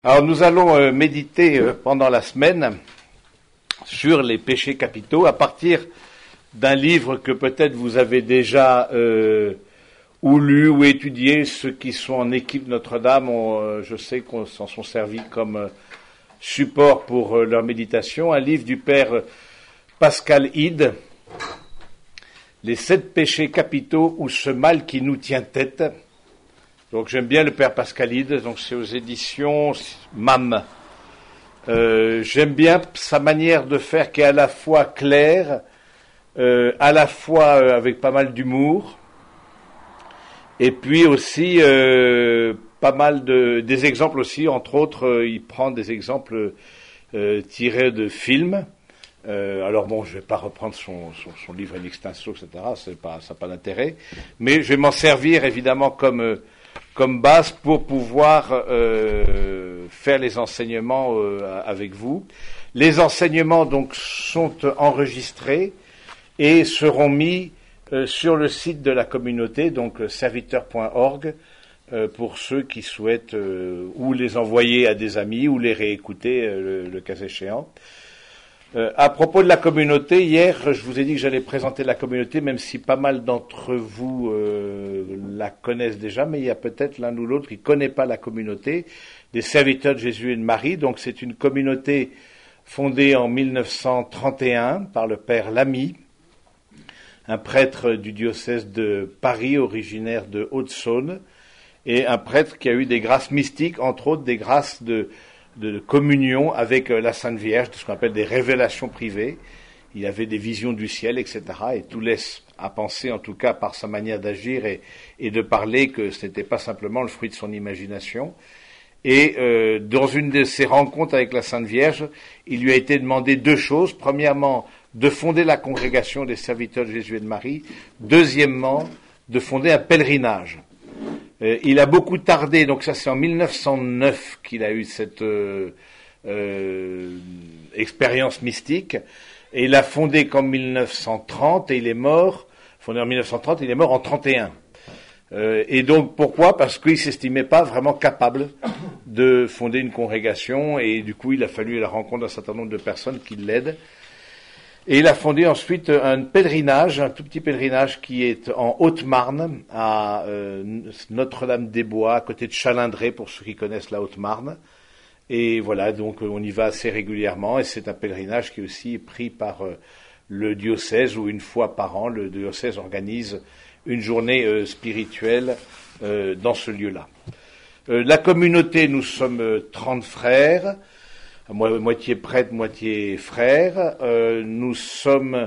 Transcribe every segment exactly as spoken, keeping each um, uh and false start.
Alors nous allons euh, méditer euh, pendant la semaine sur les péchés capitaux à partir d'un livre que peut-être vous avez déjà euh, ou lu ou étudié. Ceux qui sont en équipe Notre-Dame, ont, euh, je sais qu'on s'en sont servis comme euh, support pour euh, leur méditation. Un livre du père euh, Pascal Hyde, Les sept péchés capitaux ou ce mal qui nous tient tête. Donc j'aime bien le père Pascal Hyde, donc c'est aux éditions M A M. Euh, j'aime bien sa manière de faire qui est à la fois claire, euh, à la fois euh, avec pas mal d'humour, et puis aussi euh, pas mal de des exemples aussi. Entre autres, euh, il prend des exemples euh, tirés de films. Euh, alors bon, je vais pas reprendre son, son, son livre in extenso, et cetera. C'est pas, ça n'a pas d'intérêt. Mais je vais m'en servir évidemment comme euh, comme base pour pouvoir euh, faire les enseignements euh, avec vous. Les enseignements donc sont enregistrés et seront mis euh, sur le site de la communauté, donc serviteur point org, euh, pour ceux qui souhaitent euh, ou les envoyer à des amis ou les réécouter euh, le, le cas échéant. Euh, à propos de la communauté, hier, je vous ai dit que j'allais présenter la communauté, même si pas mal d'entre vous euh, la connaissent déjà, mais il y a peut-être l'un ou l'autre qui ne connaît pas la communauté des serviteurs de Jésus et de Marie. Donc c'est une communauté fondée en mille neuf cent trente et un par le père Lamy, un prêtre du diocèse de Paris, originaire de Haute-Saône, et un prêtre qui a eu des grâces mystiques, entre autres des grâces de de communion avec la Sainte Vierge, ce qu'on appelle des révélations privées. Il avait des visions du ciel, et cetera. Et tout laisse à penser, en tout cas par sa manière d'agir et, et de parler, que ce n'était pas simplement le fruit de son imagination. Et euh, dans une de ses rencontres avec la Sainte Vierge, il lui a été demandé deux choses. Premièrement, de fonder la congrégation des serviteurs de Jésus et de Marie. Deuxièmement, de fonder un pèlerinage. Euh, il a beaucoup tardé, donc ça c'est en mille neuf cent neuf qu'il a eu cette euh, euh, expérience mystique, et il a fondé qu'en mille neuf cent trente, et il est mort, fondé en mille neuf cent trente, il est mort en trente et un. Euh, et donc pourquoi ? Parce qu'il ne s'estimait pas vraiment capable de fonder une congrégation, et du coup il a fallu la rencontre d'un certain nombre de personnes qui l'aident. Et il a fondé ensuite un pèlerinage, un tout petit pèlerinage qui est en Haute-Marne, à euh, Notre-Dame-des-Bois, à côté de Chalindrey, pour ceux qui connaissent la Haute-Marne. Et voilà, donc on y va assez régulièrement, et c'est un pèlerinage qui est aussi pris par euh, le diocèse, où une fois par an, le diocèse organise une journée euh, spirituelle euh, dans ce lieu-là. Euh, la communauté, nous sommes euh, trente frères, moitié prêtre, moitié frère. Euh, nous sommes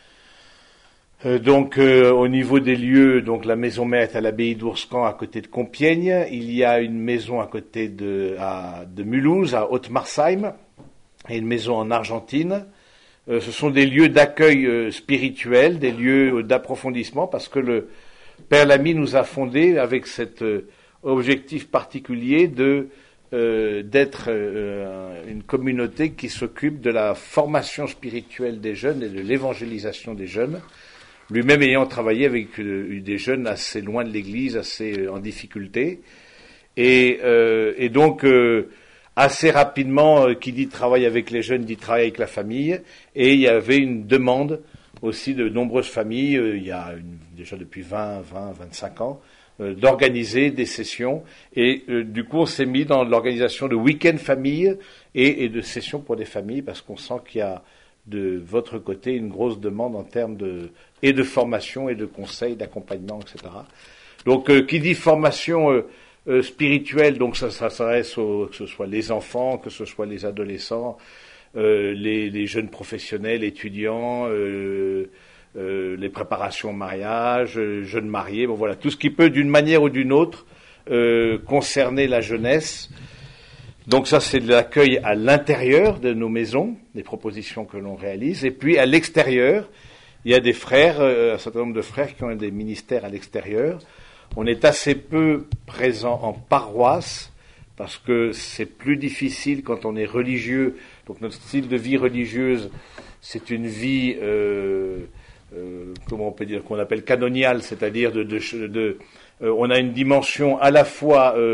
euh, donc euh, au niveau des lieux, donc la maison mère est à l'abbaye d'Ourscan à côté de Compiègne. Il y a une maison à côté de, à, de Mulhouse, à Haute-Marsheim, et une maison en Argentine. Euh, ce sont des lieux d'accueil euh, spirituel, des lieux d'approfondissement, parce que le Père Lamy nous a fondé avec cet euh, objectif particulier de Euh, d'être euh, une communauté qui s'occupe de la formation spirituelle des jeunes et de l'évangélisation des jeunes, lui-même ayant travaillé avec euh, des jeunes assez loin de l'Église, assez euh, en difficulté, et, euh, et donc euh, assez rapidement, euh, qui dit travail avec les jeunes dit travail avec la famille, et il y avait une demande aussi de nombreuses familles, euh, il y a une, déjà depuis vingt, vingt, vingt-cinq ans, d'organiser des sessions, et euh, du coup on s'est mis dans l'organisation de week-end famille et, et de sessions pour des familles, parce qu'on sent qu'il y a de votre côté une grosse demande en termes de et de formation et de conseils, d'accompagnement, et cetera. Donc euh, qui dit formation euh, euh, spirituelle, donc ça, ça s'adresse aux, que ce soit les enfants, que ce soit les adolescents, euh, les, les jeunes professionnels, étudiants, euh, Euh, les préparations au mariage, euh, jeunes mariés, bon voilà, tout ce qui peut d'une manière ou d'une autre euh, concerner la jeunesse. Donc ça c'est de l'accueil à l'intérieur de nos maisons, des propositions que l'on réalise, et puis à l'extérieur, il y a des frères, euh, un certain nombre de frères qui ont des ministères à l'extérieur. On est assez peu présent en paroisse, parce que c'est plus difficile quand on est religieux. Donc notre style de vie religieuse, c'est une vie euh, Euh, comment on peut dire, qu'on appelle canonial, c'est-à-dire de, de, de euh, on a une dimension à la fois euh,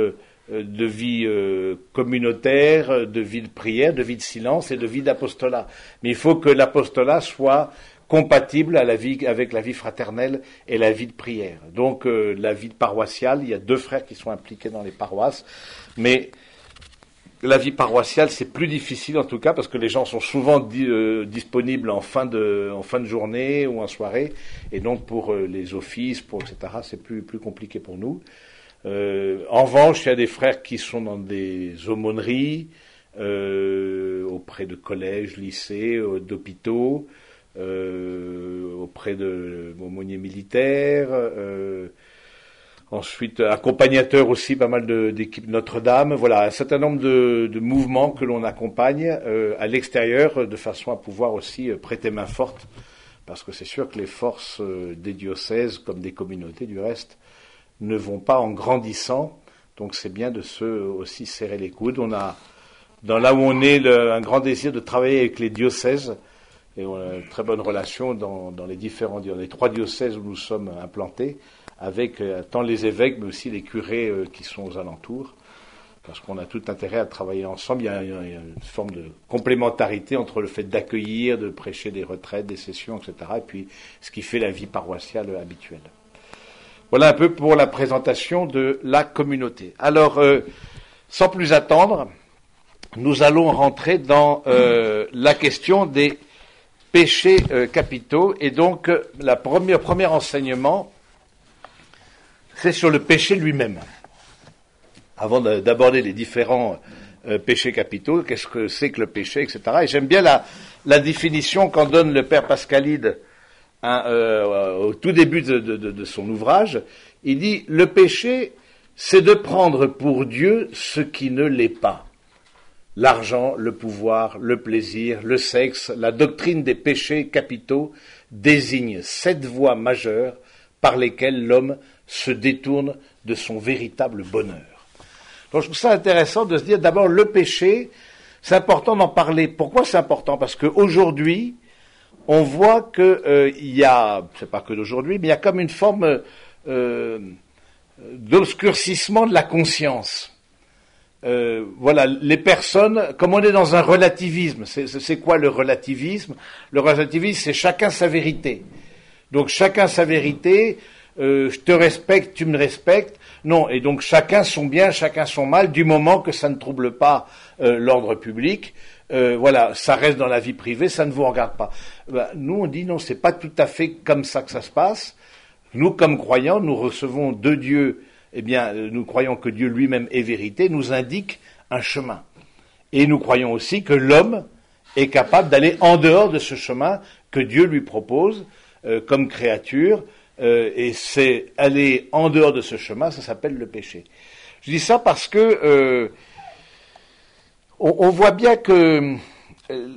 euh, de vie euh, communautaire, de vie de prière, de vie de silence et de vie d'apostolat. Mais il faut que l'apostolat soit compatible à la vie, avec la vie fraternelle et la vie de prière. Donc euh, la vie paroissiale, il y a deux frères qui sont impliqués dans les paroisses, mais la vie paroissiale, c'est plus difficile en tout cas parce que les gens sont souvent di- euh, disponibles en fin de en fin de journée ou en soirée, et donc pour euh, les offices, pour et cetera, c'est plus plus compliqué pour nous. Euh, en revanche, il y a des frères qui sont dans des aumôneries euh, auprès de collèges, lycées, euh, d'hôpitaux. Euh, auprès de l'aumônier militaire, euh, ensuite accompagnateur aussi, pas mal de, d'équipes Notre-Dame, voilà, un certain nombre de, de mouvements que l'on accompagne euh, à l'extérieur de façon à pouvoir aussi euh, prêter main forte, parce que c'est sûr que les forces euh, des diocèses, comme des communautés du reste, ne vont pas en grandissant, donc c'est bien de se aussi serrer les coudes. On a, dans là où on est, le, un grand désir de travailler avec les diocèses, et on a une très bonne relation dans, dans les différents, dans les trois diocèses où nous sommes implantés, avec euh, tant les évêques, mais aussi les curés euh, qui sont aux alentours, parce qu'on a tout intérêt à travailler ensemble. Il y a, il y a une forme de complémentarité entre le fait d'accueillir, de prêcher des retraites, des sessions, et cetera, et puis ce qui fait la vie paroissiale habituelle. Voilà un peu pour la présentation de la communauté. Alors, euh, sans plus attendre, nous allons rentrer dans euh, la question des péchés euh, capitaux, et donc euh, la première premier enseignement, c'est sur le péché lui-même. Avant de, d'aborder les différents euh, péchés capitaux, qu'est-ce que c'est que le péché, et cetera. Et j'aime bien la, la définition qu'en donne le père Pascalide hein, euh, au tout début de, de, de son ouvrage. Il dit « Le péché, c'est de prendre pour Dieu ce qui ne l'est pas. L'argent, le pouvoir, le plaisir, le sexe, la doctrine des péchés capitaux désigne sept voies majeures par lesquelles l'homme se détourne de son véritable bonheur. » Donc je trouve ça intéressant de se dire d'abord le péché, c'est important d'en parler. Pourquoi c'est important ? Parce qu'aujourd'hui, on voit qu'il euh, y a, c'est pas que d'aujourd'hui, mais il y a comme une forme euh, d'obscurcissement de la conscience. Euh, voilà, les personnes, comme on est dans un relativisme, c'est, c'est quoi le relativisme ? Le relativisme, c'est chacun sa vérité. Donc chacun sa vérité, euh, je te respecte, tu me respectes. Non, et donc chacun son bien, chacun son mal, du moment que ça ne trouble pas euh, l'ordre public. Euh, voilà, ça reste dans la vie privée, ça ne vous regarde pas. Ben, nous, on dit non, c'est pas tout à fait comme ça que ça se passe. Nous, comme croyants, nous recevons de Dieu. Eh bien, nous croyons que Dieu lui-même est vérité, nous indique un chemin. Et nous croyons aussi que l'homme est capable d'aller en dehors de ce chemin que Dieu lui propose euh, comme créature, euh, et c'est aller en dehors de ce chemin, ça s'appelle le péché. Je dis ça parce que euh, on, on voit bien que euh,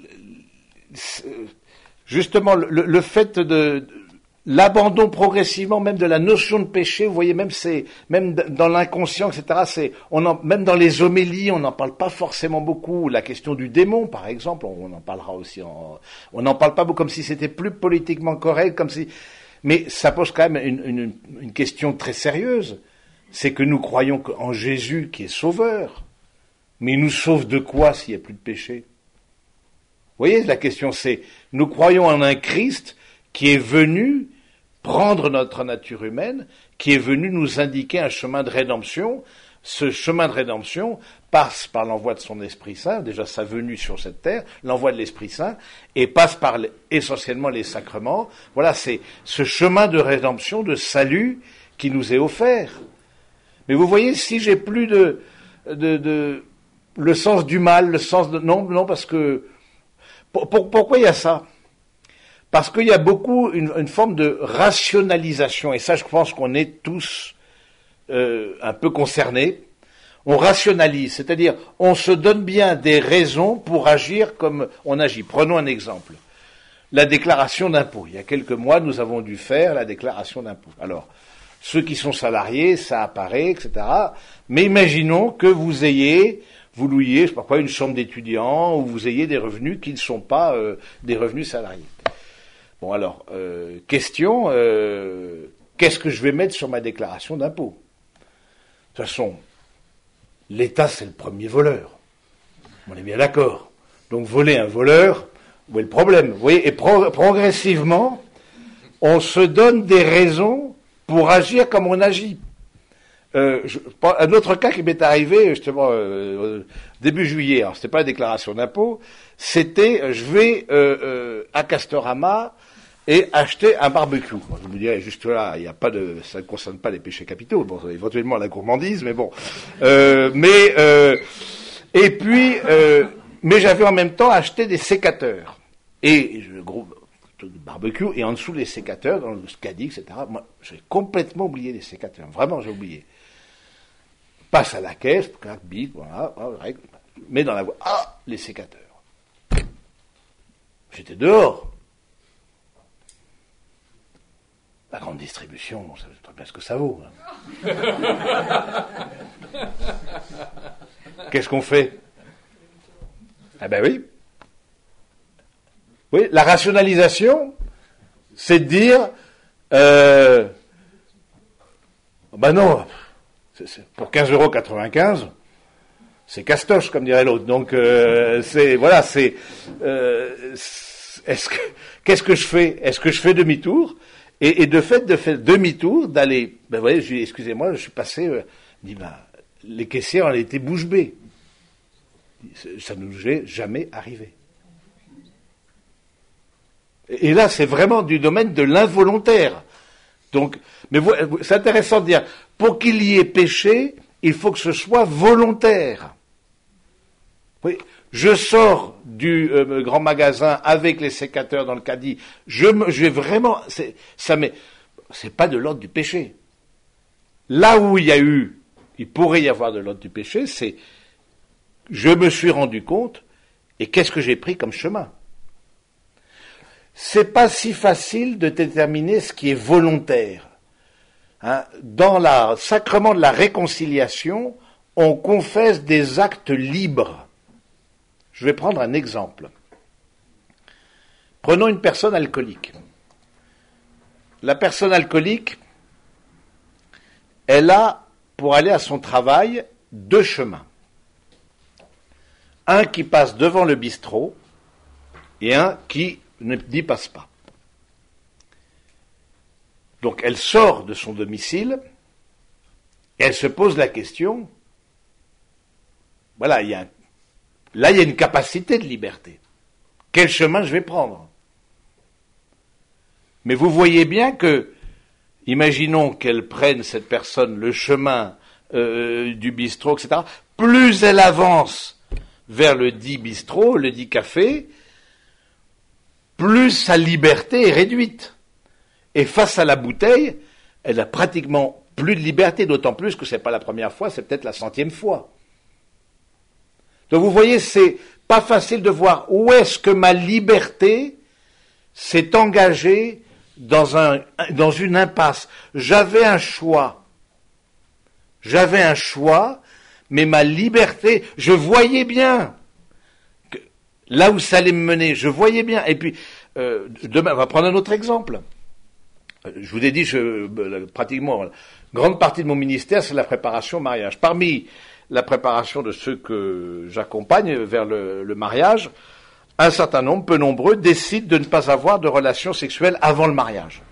justement le, le fait de l'abandon progressivement même de la notion de péché, vous voyez, même c'est même dans l'inconscient, et cetera. C'est on en, même dans les homélies, on n'en parle pas forcément beaucoup. La question du démon, par exemple, on, on en parlera aussi. En, on n'en parle pas beaucoup, comme si c'était plus politiquement correct, comme si. Mais ça pose quand même une, une, une question très sérieuse. C'est que nous croyons en Jésus qui est sauveur, mais il nous sauve de quoi s'il n'y a plus de péché ? Vous voyez, la question c'est, nous croyons en un Christ qui est venu prendre notre nature humaine, qui est venu nous indiquer un chemin de rédemption. Ce chemin de rédemption passe par l'envoi de son Esprit Saint, déjà sa venue sur cette terre, l'envoi de l'Esprit Saint, et passe par les, essentiellement les sacrements. Voilà, c'est ce chemin de rédemption, de salut qui nous est offert. Mais vous voyez, si j'ai plus de, de, de le sens du mal, le sens de... Non, non, parce que... Pour, pour, pourquoi il y a ça ? Parce qu'il y a beaucoup une, une forme de rationalisation, et ça je pense qu'on est tous euh, un peu concernés. On rationalise, c'est-à-dire on se donne bien des raisons pour agir comme on agit. Prenons un exemple. La déclaration d'impôt. Il y a quelques mois, nous avons dû faire la déclaration d'impôt. Alors, ceux qui sont salariés, ça apparaît, et cetera. Mais imaginons que vous ayez, vous louiez, je sais pas quoi, une chambre d'étudiants, ou vous ayez des revenus qui ne sont pas euh, des revenus salariés. Bon alors, euh, question, euh, qu'est-ce que je vais mettre sur ma déclaration d'impôt ? De toute façon, l'État, c'est le premier voleur. On est bien d'accord. Donc voler un voleur, où est le problème? Vous voyez, et pro- progressivement, on se donne des raisons pour agir comme on agit. Euh, je, un autre cas qui m'est arrivé justement euh, début juillet, alors c'était pas la déclaration d'impôt, c'était je vais euh, euh, à Castorama et acheter un barbecue. Bon, je me dirais juste là, il y a pas de, ça ne concerne pas les péchés capitaux, bon éventuellement la gourmandise, mais bon, euh, mais euh, et puis euh, mais j'avais en même temps acheté des sécateurs et je gros de barbecue et en dessous les sécateurs dans le caddie, et cetera. Moi, j'ai complètement oublié les sécateurs, vraiment j'ai oublié. Passe à la caisse, clac, bip, voilà, règle, mets dans la voie. Ah, les sécateurs. J'étais dehors. La grande distribution, on sait très bien ce que ça vaut. Hein. Qu'est-ce qu'on fait? Ah ben oui. Oui, la rationalisation, c'est de dire, euh, ben non, c'est, c'est, pour quinze euros quatre-vingt-quinze, c'est castoche, comme dirait l'autre. Donc, euh, c'est, voilà, c'est, euh, est-ce que, qu'est-ce que je fais? Est-ce que je fais demi-tour? Et, et de fait, de faire demi-tour, d'aller, ben vous voyez, je dis, excusez-moi, je suis passé, euh, dit, ben, les caissières, elles étaient bouche bée. Ça ne nous est jamais arrivé. Et là, c'est vraiment du domaine de l'involontaire. Donc, mais vous, c'est intéressant de dire, pour qu'il y ait péché, il faut que ce soit volontaire. Oui, je sors du euh, grand magasin avec les sécateurs dans le caddie. Je, me, je vais vraiment, c'est, ça m'est, c'est pas de l'ordre du péché. Là où il y a eu, il pourrait y avoir de l'ordre du péché, c'est, je me suis rendu compte, et qu'est-ce que j'ai pris comme chemin? C'est pas si facile de déterminer ce qui est volontaire. Hein, dans le sacrement de la réconciliation, on confesse des actes libres. Je vais prendre un exemple. Prenons une personne alcoolique. La personne alcoolique, elle a, pour aller à son travail, deux chemins. Un qui passe devant le bistrot et un qui ne n'y passe pas. Donc elle sort de son domicile et elle se pose la question, voilà, il y a, là il y a une capacité de liberté. Quel chemin je vais prendre? Mais vous voyez bien que, imaginons qu'elle prenne, cette personne, le chemin euh, du bistrot, et cetera. Plus elle avance vers le dit bistrot, le dit café, plus sa liberté est réduite. Et face à la bouteille, elle a pratiquement plus de liberté, d'autant plus que c'est pas la première fois, c'est peut-être la centième fois. Donc vous voyez, c'est pas facile de voir où est-ce que ma liberté s'est engagée dans un, dans une impasse. J'avais un choix. J'avais un choix, mais ma liberté, je voyais bien que là où ça allait me mener, je voyais bien. Et puis, euh, demain, on va prendre un autre exemple. Je vous ai dit, je, pratiquement, grande partie de mon ministère, c'est la préparation au mariage. Parmi la préparation de ceux que j'accompagne vers le, le mariage, un certain nombre, peu nombreux, décident de ne pas avoir de relations sexuelles avant le mariage.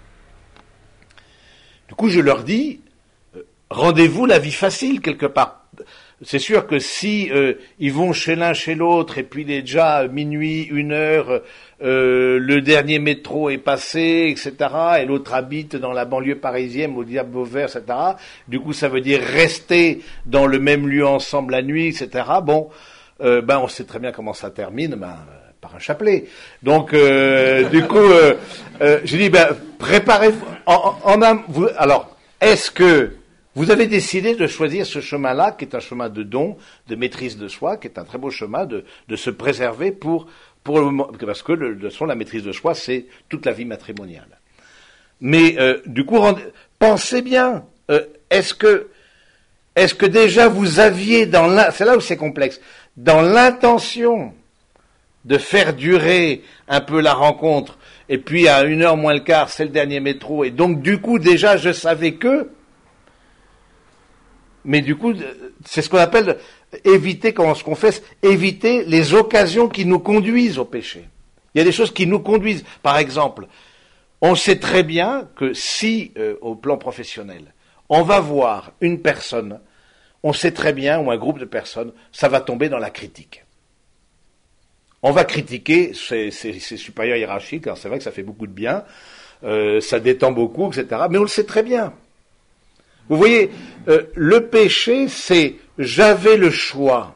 Du coup, je leur dis, rendez-vous la vie facile quelque part. C'est sûr que si euh, ils vont chez l'un, chez l'autre, et puis il est déjà minuit, une heure, euh, le dernier métro est passé, et cetera, et l'autre habite dans la banlieue parisienne, au Diable Vauvert, et cetera. Du coup, ça veut dire rester dans le même lieu ensemble la nuit, et cetera. Bon, euh, ben on sait très bien comment ça termine, ben par un chapelet. Donc, euh, du coup, euh, euh, je dis, ben préparez-vous. En, en, en, vous, alors, est-ce que vous avez décidé de choisir ce chemin-là, qui est un chemin de don, de maîtrise de soi, qui est un très beau chemin de, de se préserver pour, pour le moment, parce que de toute façon, la maîtrise de soi, c'est toute la vie matrimoniale. Mais euh, du coup, rendez, pensez bien, euh, est-ce que, est-ce que déjà vous aviez dans l'in, c'est là où c'est complexe, dans l'intention de faire durer un peu la rencontre, et puis à une heure moins le quart, c'est le dernier métro, et donc du coup déjà je savais que. mais du coup, c'est ce qu'on appelle éviter, quand on se confesse, éviter les occasions qui nous conduisent au péché. Il y a des choses qui nous conduisent. Par exemple, on sait très bien que si, euh, au plan professionnel, on va voir une personne, on sait très bien, ou un groupe de personnes, ça va tomber dans la critique. On va critiquer ses, ses, ses supérieurs hiérarchiques, alors c'est vrai que ça fait beaucoup de bien, euh, ça détend beaucoup, et cetera, mais on le sait très bien. Vous voyez, euh, le péché, c'est j'avais le choix.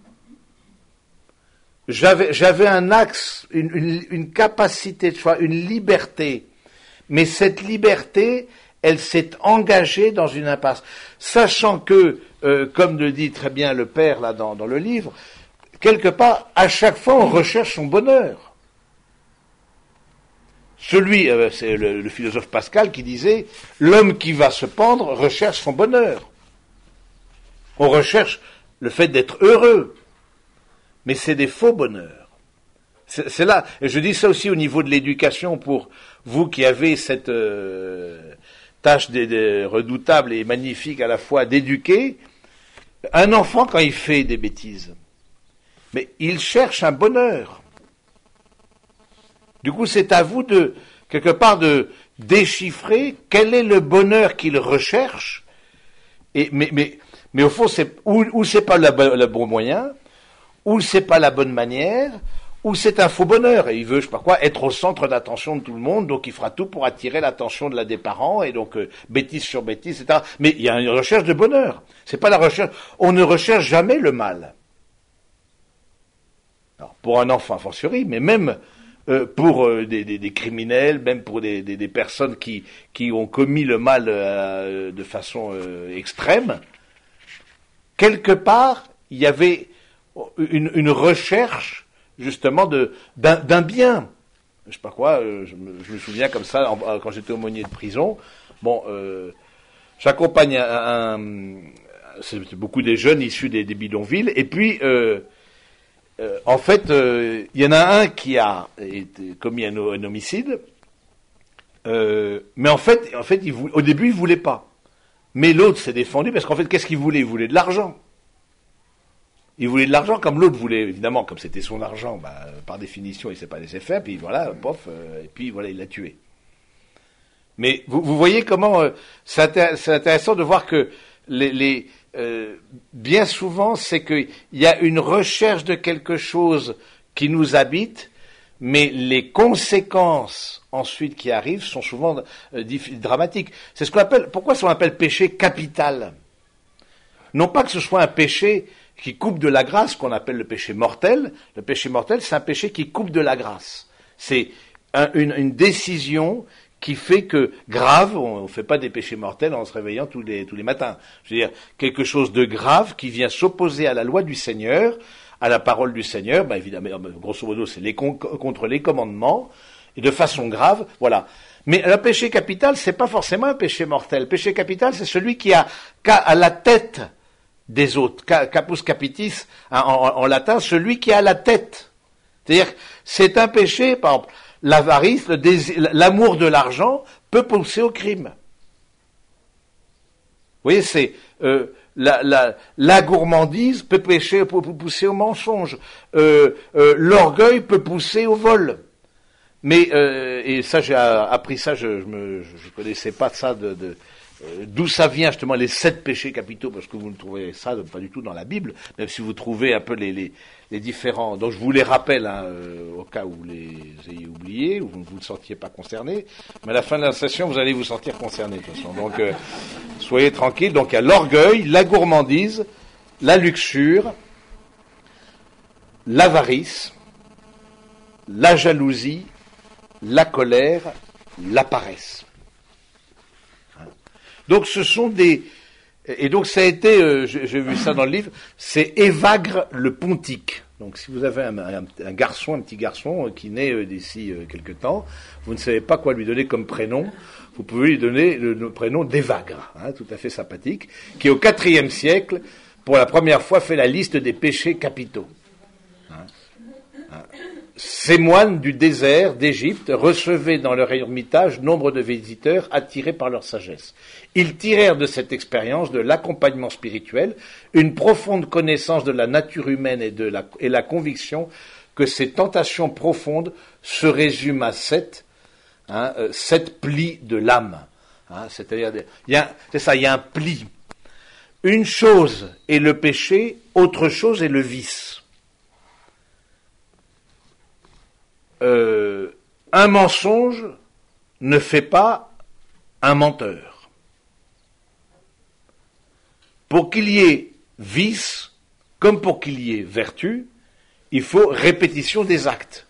J'avais, j'avais un axe, une, une, une capacité de choix, une liberté. Mais cette liberté, elle s'est engagée dans une impasse. Sachant que, euh, comme le dit très bien le Père là dans, dans le livre, quelque part, à chaque fois, on recherche son bonheur. Celui, euh, c'est le, le philosophe Pascal qui disait, l'homme qui va se pendre recherche son bonheur. On recherche le fait d'être heureux. Mais c'est des faux bonheurs. C'est, c'est là, et je dis ça aussi au niveau de l'éducation pour vous qui avez cette euh, tâche de, de, redoutable et magnifique à la fois d'éduquer. Un enfant, quand il fait des bêtises, mais il cherche un bonheur. Du coup, c'est à vous de, quelque part, de déchiffrer quel est le bonheur qu'il recherche. Et, mais, mais, mais au fond, c'est, ou, ou c'est pas le, le bon moyen, ou c'est pas la bonne manière, ou c'est un faux bonheur. Et il veut, je sais pas quoi, être au centre d'attention de tout le monde, donc il fera tout pour attirer l'attention de la des parents, et donc, euh, bêtise sur bêtise, et cetera. Mais il y a une recherche de bonheur. C'est pas la recherche, on ne recherche jamais le mal. Alors, pour un enfant, a fortiori, mais même, Euh, pour euh, des, des, des criminels, même pour des, des, des personnes qui, qui ont commis le mal euh, de façon euh, extrême, quelque part, il y avait une, une recherche, justement, de, d'un, d'un bien. Je sais pas quoi, euh, je, me, je me souviens comme ça, en, quand j'étais aumônier de prison, bon, euh, j'accompagne un, un c'est beaucoup des jeunes issus des, des bidonvilles, et puis... Euh, Euh, en fait, il euh, y en a un qui a été, commis un, un homicide, euh, mais en fait, en fait, il voulait, au début, il voulait pas. Mais l'autre s'est défendu parce qu'en fait, qu'est-ce qu'il voulait ? Il voulait de l'argent. Il voulait de l'argent comme l'autre voulait, évidemment, comme c'était son argent, bah, par définition, il s'est pas laissé faire. Puis voilà, pof, euh, et puis voilà, il l'a tué. Mais vous, vous voyez comment euh, c'est, intér- c'est intéressant de voir que les, les Euh, bien souvent, c'est qu'il y a une recherche de quelque chose qui nous habite, mais les conséquences ensuite qui arrivent sont souvent euh, diff- dramatiques. C'est ce qu'on appelle, pourquoi on appelle péché capital ? Non pas que ce soit un péché qui coupe de la grâce, qu'on appelle le péché mortel. Le péché mortel, c'est un péché qui coupe de la grâce. C'est un, une, une décision qui fait que, grave, on ne fait pas des péchés mortels en se réveillant tous les, tous les matins. Je veux dire, quelque chose de grave qui vient s'opposer à la loi du Seigneur, à la parole du Seigneur, ben évidemment, grosso modo, c'est les con- contre les commandements, et de façon grave, voilà. Mais le péché capital, c'est pas forcément un péché mortel. Le péché capital, c'est celui qui a, qui a à la tête des autres. Capus capitis, en, en, en latin, celui qui a la tête. C'est-à-dire, c'est un péché, par exemple, l'avarice, le désir, l'amour de l'argent peut pousser au crime. Vous voyez, c'est euh, la, la, la gourmandise peut, pécher, peut pousser au mensonge. Euh, euh, l'orgueil peut pousser au vol. Mais euh, et ça, j'ai appris ça. Je je, me, je connaissais pas ça de, de euh, d'où ça vient justement les sept péchés capitaux, parce que vous ne trouvez ça pas du tout dans la Bible, même si vous trouvez un peu les les, les différents. Donc je vous les rappelle hein, euh, au cas où vous les ayez oubliés ou vous ne vous sentiez pas concerné. Mais à la fin de la session, vous allez vous sentir concerné de toute façon. Donc euh, soyez tranquilles. Donc il y a l'orgueil, la gourmandise, la luxure, l'avarice, la jalousie, la colère, la paresse. Donc ce sont des... Et donc ça a été, euh, j'ai, j'ai vu ça dans le livre, c'est Évagre le Pontique. Donc si vous avez un, un, un garçon, un petit garçon euh, qui naît euh, d'ici euh, quelque temps, vous ne savez pas quoi lui donner comme prénom, vous pouvez lui donner le, le prénom d'Évagre, hein, tout à fait sympathique, qui au quatrième siècle, pour la première fois, fait la liste des péchés capitaux. Hein, hein. Ces moines du désert d'Égypte recevaient dans leur ermitage nombre de visiteurs attirés par leur sagesse. Ils tirèrent de cette expérience, de l'accompagnement spirituel, une profonde connaissance de la nature humaine et, de la, et la conviction que ces tentations profondes se résument à sept, hein, euh, sept plis de l'âme. Hein, c'est-à-dire, il y a, c'est ça, il y a un pli. Une chose est le péché, autre chose est le vice. Euh, un mensonge ne fait pas un menteur. Pour qu'il y ait vice, comme pour qu'il y ait vertu, il faut répétition des actes.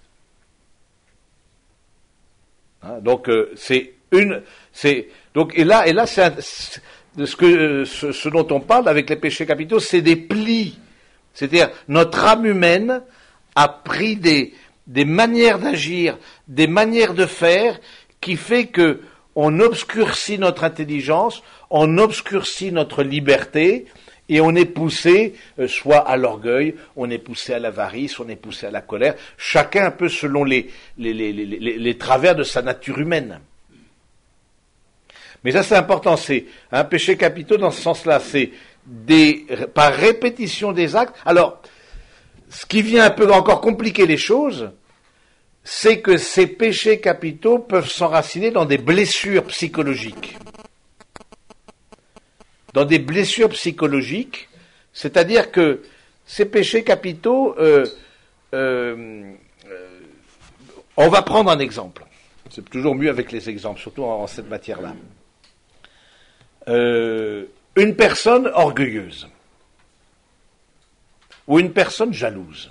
Hein, donc euh, c'est une, c'est donc et là et là c'est, un, c'est de ce que ce, ce dont on parle avec les péchés capitaux, c'est des plis. C'est-à-dire notre âme humaine a pris des des manières d'agir, des manières de faire, qui fait que on obscurcit notre intelligence, on obscurcit notre liberté, et on est poussé euh, soit à l'orgueil, on est poussé à l'avarice, on est poussé à la colère, chacun un peu selon les, les, les, les, les, les travers de sa nature humaine. Mais ça c'est important, c'est un péché capitaux dans ce sens-là, c'est des, par répétition des actes. Alors, ce qui vient un peu encore compliquer les choses, c'est que ces péchés capitaux peuvent s'enraciner dans des blessures psychologiques. Dans des blessures psychologiques, c'est-à-dire que ces péchés capitaux, euh, euh, euh, on va prendre un exemple. C'est toujours mieux avec les exemples, surtout en, en cette matière-là. Euh, une personne orgueilleuse ou une personne jalouse.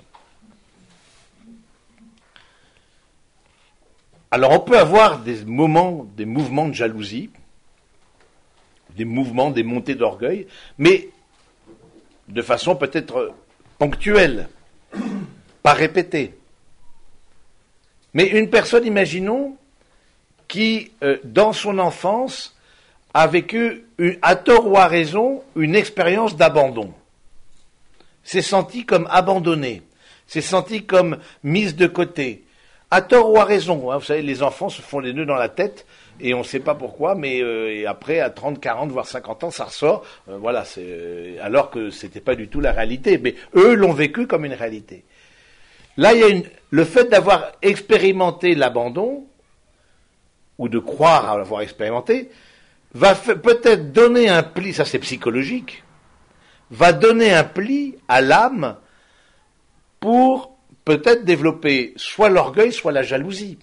Alors on peut avoir des moments, des mouvements de jalousie, des mouvements, des montées d'orgueil, mais de façon peut-être ponctuelle, pas répétée. Mais une personne, imaginons, qui, euh, dans son enfance, a vécu, une, à tort ou à raison, une expérience d'abandon. S'est senti comme abandonné, s'est senti comme mise de côté, à tort ou à raison. Hein, vous savez, les enfants se font les nœuds dans la tête, et on ne sait pas pourquoi, mais euh, et après, à trente, quarante, voire cinquante ans, ça ressort. Euh, voilà, c'est, euh, alors que c'était pas du tout la réalité. Mais eux l'ont vécu comme une réalité. Là, il y a une, le fait d'avoir expérimenté l'abandon, ou de croire à l'avoir expérimenté, va f- peut-être donner un pli, ça c'est psychologique, va donner un pli à l'âme pour peut-être développer soit l'orgueil, soit la jalousie.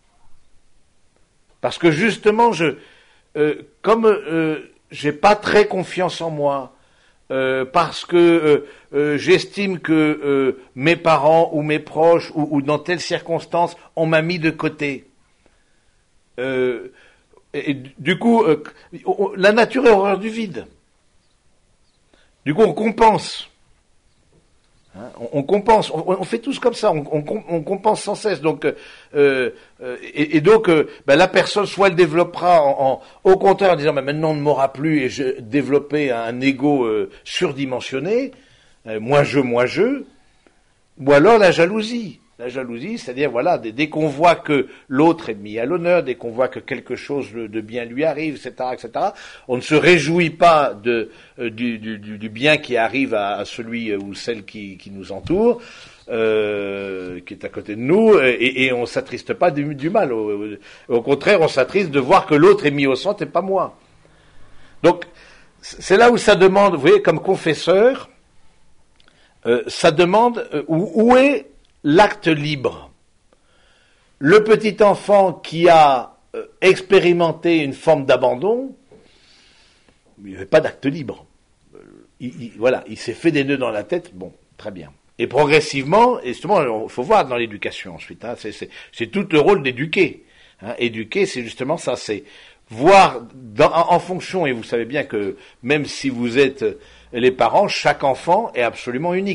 Parce que justement, je, euh, comme euh, j'ai pas très confiance en moi, euh, parce que euh, euh, j'estime que euh, mes parents ou mes proches ou, ou dans telles circonstances, on m'a mis de côté. Euh, et, et du coup, euh, on, la nature est horreur du vide. Du coup, on compense. Hein, on, on compense, on, on fait tous comme ça, on, on, on compense sans cesse. Donc, euh, euh, et, et donc, euh, ben, la personne, soit elle développera, en, en, au contraire, en disant, ben, maintenant on ne m'aura plus, et je développer un ego euh, surdimensionné, euh, moi je, moi je, ou alors la jalousie. La jalousie, c'est-à-dire, voilà, dès, dès qu'on voit que l'autre est mis à l'honneur, dès qu'on voit que quelque chose de bien lui arrive, et cetera, et cetera, on ne se réjouit pas de, euh, du, du, du bien qui arrive à, à celui ou celle qui, qui nous entoure, euh, qui est à côté de nous, et, et on ne s'attriste pas du, du mal. Au, au contraire, on s'attriste de voir que l'autre est mis au centre et pas moi. Donc, c'est là où ça demande, vous voyez, comme confesseur, euh, ça demande euh, où, où est l'acte libre. Le petit enfant qui a euh, expérimenté une forme d'abandon, il n'y avait pas d'acte libre. Euh, il, il, voilà, il s'est fait des nœuds dans la tête, bon, très bien. Et progressivement, et justement, il faut voir dans l'éducation ensuite, hein, c'est, c'est, c'est tout le rôle d'éduquer. Hein, éduquer, c'est justement ça, c'est voir dans, en, en fonction, et vous savez bien que même si vous êtes les parents, chaque enfant est absolument unique.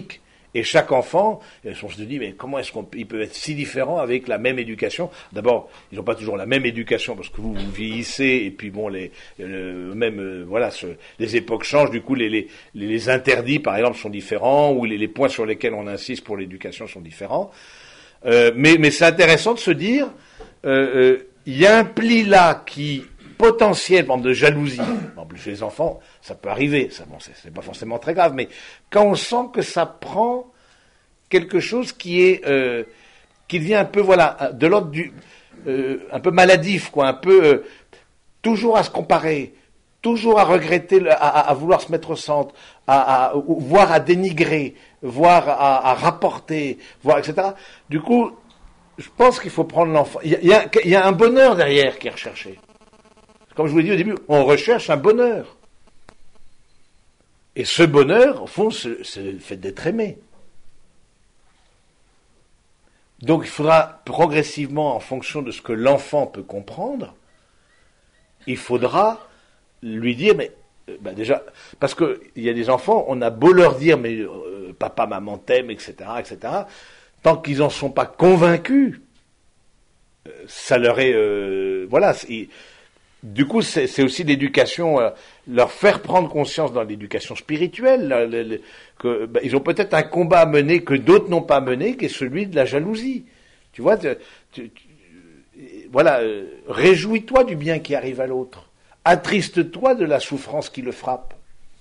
Et chaque enfant, on se dit, mais comment est-ce qu'il peut être si différent avec la même éducation? D'abord, ils n'ont pas toujours la même éducation parce que vous, vous vieillissez et puis bon, les, euh, même euh, voilà, ce, les époques changent. Du coup, les, les, les interdits, par exemple, sont différents ou les, les points sur lesquels on insiste pour l'éducation sont différents. Euh, mais, mais c'est intéressant de se dire, il euh, euh, y a un pli là qui potentiel, par exemple, de jalousie. En plus, chez les enfants, ça peut arriver. Ça, bon, c'est, c'est pas forcément très grave, mais quand on sent que ça prend quelque chose qui est, euh, qui devient un peu, voilà, de l'ordre du, euh, un peu maladif, quoi, un peu euh, toujours à se comparer, toujours à regretter, à, à, à vouloir se mettre au centre, à, à voire à dénigrer, voire à, à rapporter, voire et cetera. Du coup, je pense qu'il faut prendre l'enfant. Il y a, il y a, il y a un bonheur derrière qui est recherché. Comme je vous l'ai dit au début, on recherche un bonheur. Et ce bonheur, au fond, c'est, c'est le fait d'être aimé. Donc il faudra progressivement, en fonction de ce que l'enfant peut comprendre, il faudra lui dire, mais ben déjà, parce qu'il y a des enfants, on a beau leur dire, mais euh, papa, maman t'aime, et cetera, et cetera, tant qu'ils n'en sont pas convaincus, ça leur est, euh, voilà, c'est, du coup, c'est, c'est aussi l'éducation, euh, leur faire prendre conscience dans l'éducation spirituelle, là, le, le, que ben, ils ont peut-être un combat à mener que d'autres n'ont pas mené, qui est celui de la jalousie. Tu vois, tu, tu, tu, voilà, euh, réjouis-toi du bien qui arrive à l'autre, attriste-toi de la souffrance qui le frappe.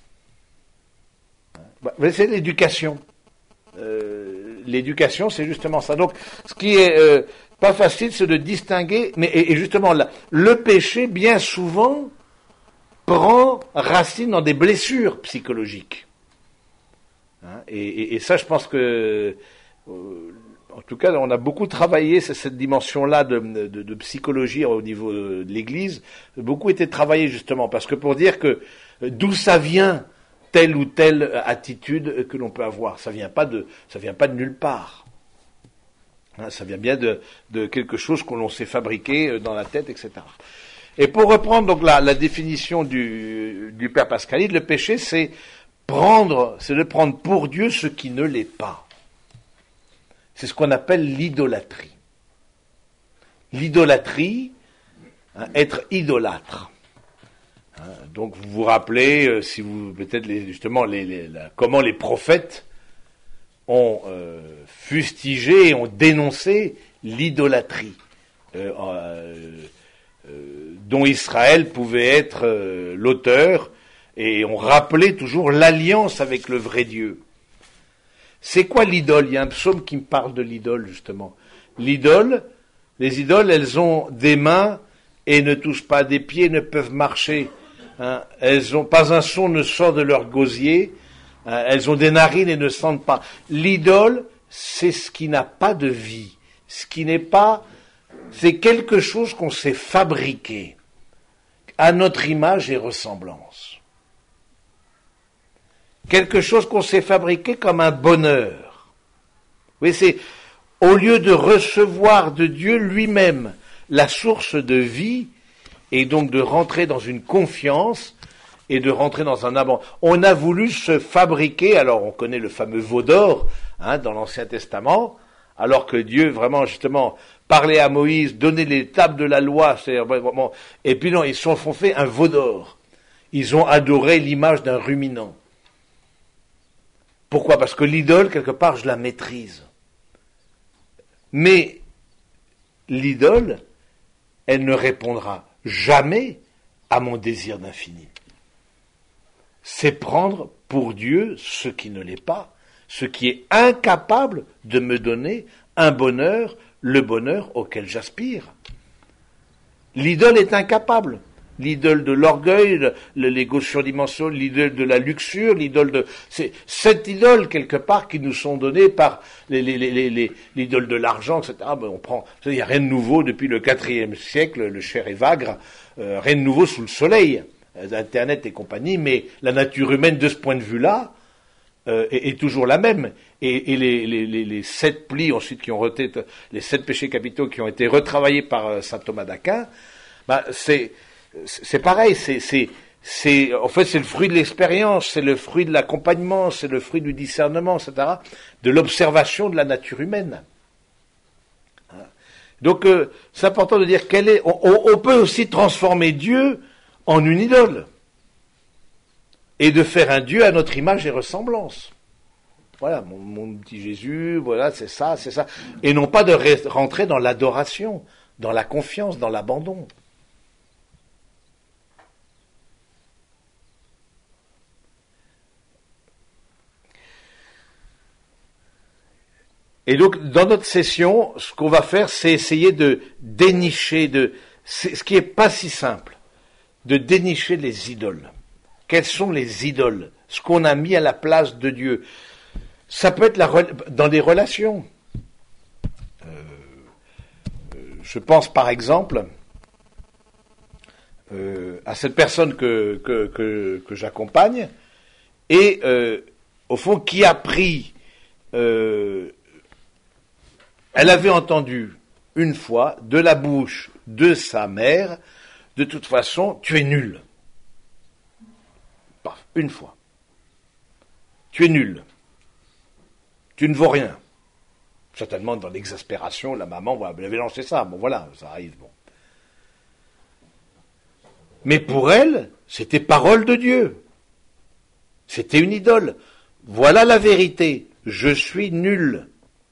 Ben, c'est l'éducation. Euh, l'éducation, c'est justement ça. Donc, ce qui est euh, pas facile, c'est de distinguer, mais et, et justement, là, le péché, bien souvent, prend racine dans des blessures psychologiques. Hein, et, et, et ça, je pense que, euh, en tout cas, on a beaucoup travaillé cette dimension-là de, de, de psychologie au niveau de l'Église, beaucoup été travaillé justement, parce que pour dire que d'où ça vient, telle ou telle attitude que l'on peut avoir, ça vient pas de, ça vient pas de nulle part. Hein, ça vient bien de, de quelque chose que l'on s'est fabriqué dans la tête, et cetera. Et pour reprendre donc la, la définition du, du Père Pascalide, le péché, c'est prendre, c'est de prendre pour Dieu ce qui ne l'est pas. C'est ce qu'on appelle l'idolâtrie. L'idolâtrie, hein, être idolâtre. Hein, donc vous vous rappelez, euh, si vous peut-être les, justement les, les, la, comment les prophètes ont euh, fustigé et ont dénoncé l'idolâtrie, euh, euh, euh, dont Israël pouvait être euh, l'auteur, et ont rappelé toujours l'alliance avec le vrai Dieu. C'est quoi l'idole? Il y a un psaume qui me parle de l'idole, justement. L'idole, les idoles, elles ont des mains et ne touchent pas, des pieds, ne peuvent marcher. Hein. Elles ont pas un son ne sort de leur gosier. Hein. Elles ont des narines et ne sentent pas. L'idole, c'est ce qui n'a pas de vie. Ce qui n'est pas, c'est quelque chose qu'on s'est fabriqué à notre image et ressemblance. Quelque chose qu'on s'est fabriqué comme un bonheur. Oui, c'est au lieu de recevoir de Dieu lui-même la source de vie, et donc de rentrer dans une confiance et de rentrer dans un abandon. On a voulu se fabriquer, alors on connaît le fameux veau d'or hein, dans l'Ancien Testament, alors que Dieu vraiment justement parlait à Moïse, donnait les tables de la loi, c'est-à-dire, vraiment, et puis non, ils se sont fait un veau d'or. Ils ont adoré l'image d'un ruminant. Pourquoi? Parce que l'idole, quelque part, je la maîtrise. Mais l'idole, elle ne répondra jamais à mon désir d'infini. C'est prendre pour Dieu ce qui ne l'est pas, ce qui est incapable de me donner un bonheur, le bonheur auquel j'aspire. L'idole est incapable. L'idole de l'orgueil, l'ego surdimensionné, l'idole de la luxure, l'idole de... C'est cette idole, quelque part, qui nous sont données par les, les, les, les, l'idole de l'argent, et cetera. Ben, on prend... Il n'y a rien de nouveau depuis le quatrième siècle, le cher Évagre, euh, rien de nouveau sous le soleil, Internet et compagnie, mais la nature humaine, de ce point de vue-là, euh, est, est toujours la même. Et, et les, les, les, les sept plis, ensuite, qui ont été... Les sept péchés capitaux qui ont été retravaillés par euh, saint Thomas d'Aquin, ben, c'est... C'est pareil, c'est, c'est c'est, en fait, c'est le fruit de l'expérience, c'est le fruit de l'accompagnement, c'est le fruit du discernement, et cetera, de l'observation de la nature humaine. Donc, euh, c'est important de dire quelle est. On, on peut aussi transformer Dieu en une idole et de faire un Dieu à notre image et ressemblance. Voilà, mon, mon petit Jésus, voilà, c'est ça, c'est ça, et non pas de re- rentrer dans l'adoration, dans la confiance, dans l'abandon. Et donc, dans notre session, ce qu'on va faire, c'est essayer de dénicher, de, c'est, ce qui n'est pas si simple, de dénicher les idoles. Quelles sont les idoles? Ce qu'on a mis à la place de Dieu. Ça peut être la, dans des relations. Euh, je pense par exemple euh, à cette personne que, que, que, que j'accompagne et, euh, au fond, qui a pris... Euh, Elle avait entendu une fois de la bouche de sa mère, de toute façon, tu es nul. Paf, une fois. Tu es nul. Tu ne vaux rien. Certainement dans l'exaspération, la maman, voilà, elle avait lancé ça. Bon voilà, ça arrive. Bon. Mais pour elle, c'était parole de Dieu. C'était une idole. Voilà la vérité. Je suis nul.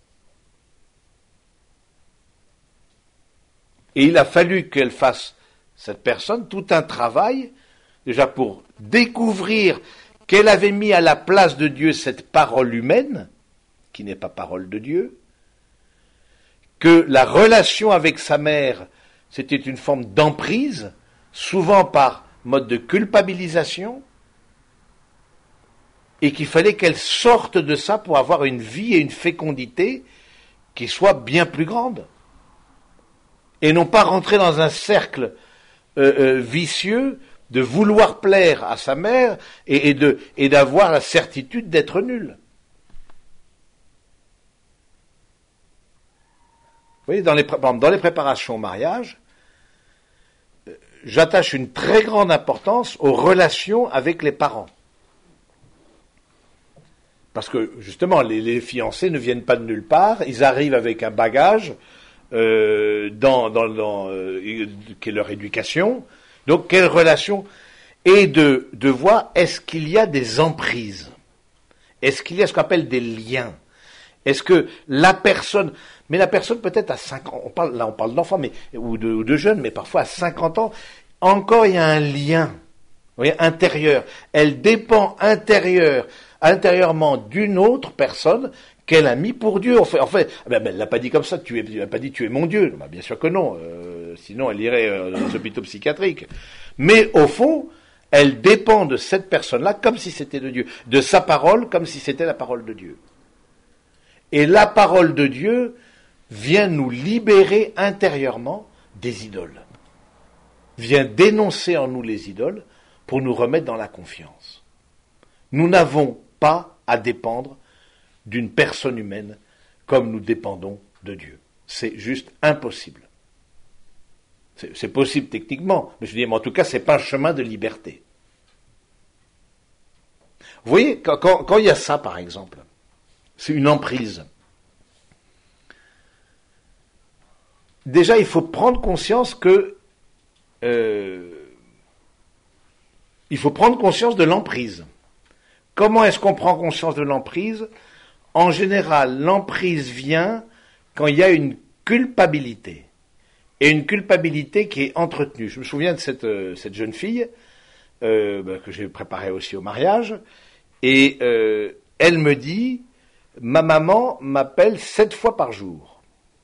Et il a fallu qu'elle fasse, cette personne, tout un travail, déjà pour découvrir qu'elle avait mis à la place de Dieu cette parole humaine, qui n'est pas parole de Dieu, que la relation avec sa mère, c'était une forme d'emprise, souvent par mode de culpabilisation, et qu'il fallait qu'elle sorte de ça pour avoir une vie et une fécondité qui soient bien plus grandes. Et non pas rentrer dans un cercle euh, euh, vicieux de vouloir plaire à sa mère et, et, de, et d'avoir la certitude d'être nul. Vous voyez, dans les, dans les préparations au mariage, j'attache une très grande importance aux relations avec les parents. Parce que, justement, les, les fiancés ne viennent pas de nulle part, ils arrivent avec un bagage Euh, dans, dans, dans euh, quelle est leur éducation, donc quelle relation, et de, de voir est-ce qu'il y a des emprises, est-ce qu'il y a ce qu'on appelle des liens, est-ce que la personne, mais la personne peut-être à cinquante ans, on parle, là on parle d'enfants mais, ou, de, ou de jeunes, mais parfois à cinquante ans, encore il y a un lien, vous voyez, intérieur, elle dépend intérieur, intérieurement d'une autre personne qu'elle a mis pour Dieu. En fait, en fait ben, ben, elle l'a pas dit comme ça, tu es, elle n'a pas dit tu es mon Dieu. Ben, bien sûr que non, euh, sinon elle irait euh, dans les hôpitaux psychiatriques. Mais au fond, elle dépend de cette personne-là comme si c'était de Dieu, de sa parole comme si c'était la parole de Dieu. Et la parole de Dieu vient nous libérer intérieurement des idoles, vient dénoncer en nous les idoles pour nous remettre dans la confiance. Nous n'avons pas à dépendre d'une personne humaine comme nous dépendons de Dieu. C'est juste impossible. C'est, c'est possible techniquement, mais je dis, mais en tout cas, c'est pas un chemin de liberté. Vous voyez, quand, quand, quand il y a ça, par exemple, c'est une emprise. Déjà, il faut prendre conscience que euh, il faut prendre conscience de l'emprise. Comment est-ce qu'on prend conscience de l'emprise ? En général, l'emprise vient quand il y a une culpabilité. Et une culpabilité qui est entretenue. Je me souviens de cette, euh, cette jeune fille euh, bah, que j'ai préparée aussi au mariage. Et euh, elle me dit, ma maman m'appelle sept fois par jour.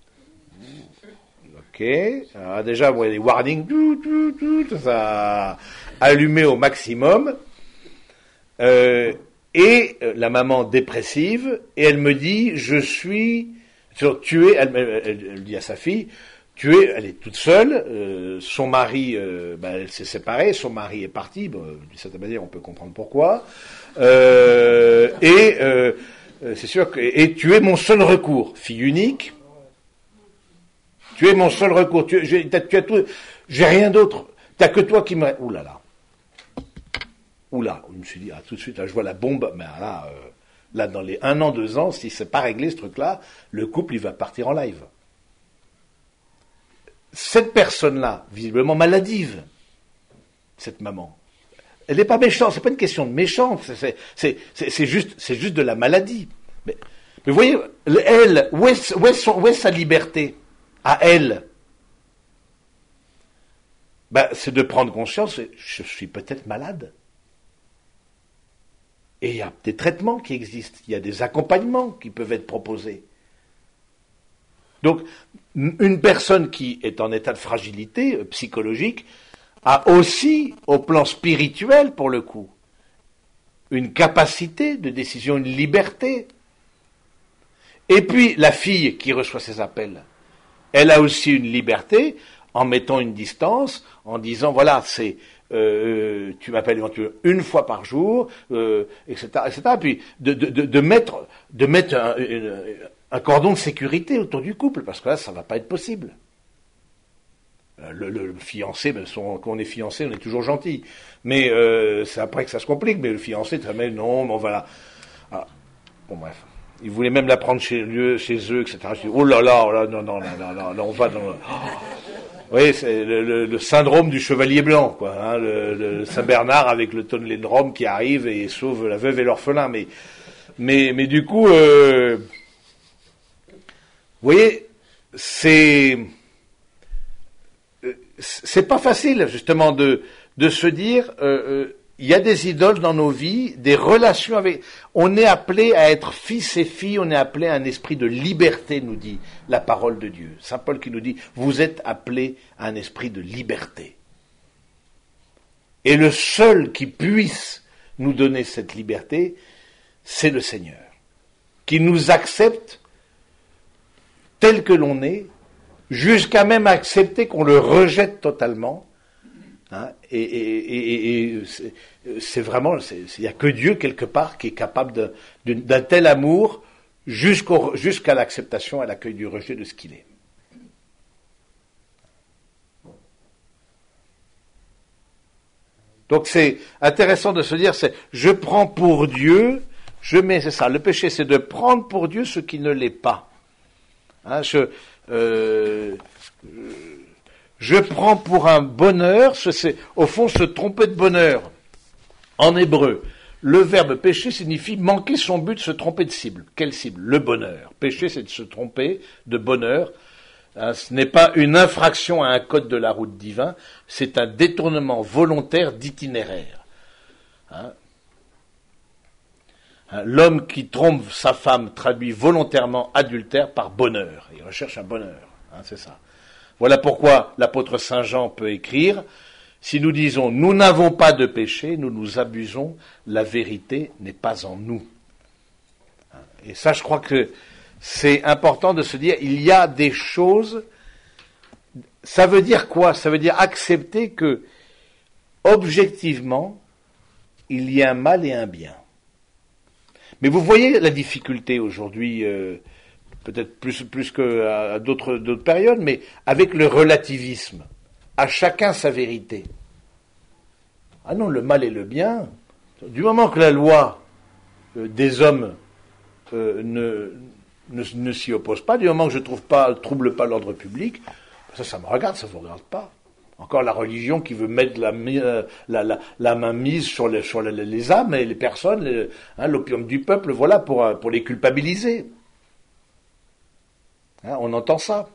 Ok. Alors déjà, vous voyez les warnings, tout, tout, tout, ça allumé au maximum. Euh, Et euh, la maman dépressive, et elle me dit, je suis, tu es, elle, elle, elle, elle dit à sa fille, tu es, elle est toute seule, euh, son mari, euh, ben, elle s'est séparée, son mari est parti, bon, d'une certaine manière on peut comprendre pourquoi, euh, et euh, c'est sûr que, et tu es mon seul recours, fille unique, tu es mon seul recours, tu, j'ai, tu as tout, j'ai rien d'autre, t'as que toi qui me, ouh là là. Oula, je me suis dit, ah, tout de suite, là, je vois la bombe, mais là, euh, là, dans les un an, deux ans, si c'est pas réglé ce truc-là, le couple, il va partir en live. Cette personne-là, visiblement maladive, cette maman, elle n'est pas méchante, c'est pas une question de méchante, c'est, c'est, c'est, c'est, juste, c'est juste de la maladie. Mais, mais vous voyez, elle, où est, où est, son, où est sa liberté à elle? Ben, c'est de prendre conscience, je suis peut-être malade. Et il y a des traitements qui existent, il y a des accompagnements qui peuvent être proposés. Donc, une personne qui est en état de fragilité euh, psychologique a aussi, au plan spirituel pour le coup, une capacité de décision, une liberté. Et puis, la fille qui reçoit ces appels, elle a aussi une liberté en mettant une distance, en disant, voilà, c'est... Euh, tu m'appelles éventuellement une fois par jour, euh, et cetera, et cetera. Puis de, de, de, de mettre, de mettre un, une, un cordon de sécurité autour du couple, parce que là, ça va pas être possible. Le, le, le fiancé, ben, son, quand on est fiancé, on est toujours gentil. Mais euh, c'est après que ça se complique. Mais le fiancé, tu mais non, bon voilà. Ah, bon bref. Ils voulaient même la prendre chez eux, chez eux, et cetera. Je dis, oh là là, oh là non, non, là, là, là, là, on va dans... Oh. Oui, c'est le, le, le syndrome du chevalier blanc, quoi. Hein, le, le Saint-Bernard avec le tonnelet de Rome qui arrive et sauve la veuve et l'orphelin. Mais, mais, mais du coup, euh, vous voyez, c'est, c'est pas facile justement de, de se dire, euh, euh, il y a des idoles dans nos vies, des relations avec... On est appelé à être fils et filles, on est appelé à un esprit de liberté, nous dit la parole de Dieu. Saint Paul qui nous dit, vous êtes appelés à un esprit de liberté. Et le seul qui puisse nous donner cette liberté, c'est le Seigneur, qui nous accepte tel que l'on est, jusqu'à même accepter qu'on le rejette totalement. Hein, et, et, et, et c'est, c'est vraiment, il n'y a que Dieu quelque part qui est capable de, de, d'un tel amour jusqu'au, jusqu'à l'acceptation, à l'accueil du rejet de ce qu'il est. Donc c'est intéressant de se dire, c'est je prends pour Dieu, je mets, c'est ça, le péché c'est de prendre pour Dieu ce qui ne l'est pas. Hein, je, euh, je prends pour un bonheur, c'est au fond se tromper de bonheur. En hébreu, le verbe pécher signifie manquer son but, se tromper de cible. Quelle cible? Le bonheur. Pécher, c'est de se tromper de bonheur. Hein, ce n'est pas une infraction à un code de la route divin, c'est un détournement volontaire d'itinéraire. Hein, hein, l'homme qui trompe sa femme traduit volontairement adultère par bonheur. Il recherche un bonheur. Hein, c'est ça. Voilà pourquoi l'apôtre Saint Jean peut écrire, si nous disons « nous n'avons pas de péché, nous nous abusons, la vérité n'est pas en nous ». Et ça, je crois que c'est important de se dire, il y a des choses, ça veut dire quoi? Ça veut dire accepter que, objectivement, il y a un mal et un bien. Mais vous voyez la difficulté aujourd'hui, euh, peut-être plus, plus qu'à d'autres, d'autres périodes, mais avec le relativisme. À chacun sa vérité. Ah non, le mal et le bien, du moment que la loi euh, des hommes euh, ne, ne, ne s'y oppose pas, du moment que je ne trouve pas, trouble pas l'ordre public, ça, ça me regarde, ça ne vous regarde pas. Encore la religion qui veut mettre la, la, la, la main mise sur les, sur les, les âmes et les personnes, les, hein, l'opium du peuple, voilà, pour, pour les culpabiliser. Hein, on entend ça.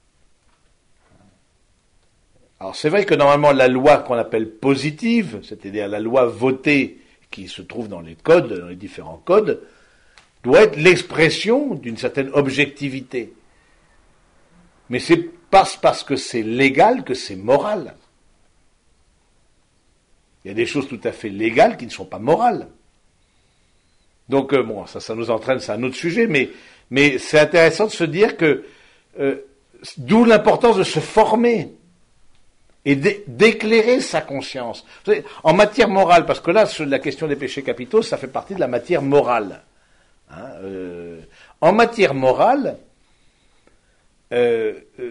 Alors c'est vrai que normalement la loi qu'on appelle positive, c'est-à-dire la loi votée qui se trouve dans les codes, dans les différents codes, doit être l'expression d'une certaine objectivité. Mais c'est pas parce que c'est légal que c'est moral. Il y a des choses tout à fait légales qui ne sont pas morales. Donc euh, bon, ça, ça nous entraîne, c'est un autre sujet, mais, mais c'est intéressant de se dire que euh, d'où l'importance de se former et d'éclairer sa conscience. Vous savez, en matière morale, parce que là, la question des péchés capitaux, ça fait partie de la matière morale. Hein, euh, en matière morale, euh, euh,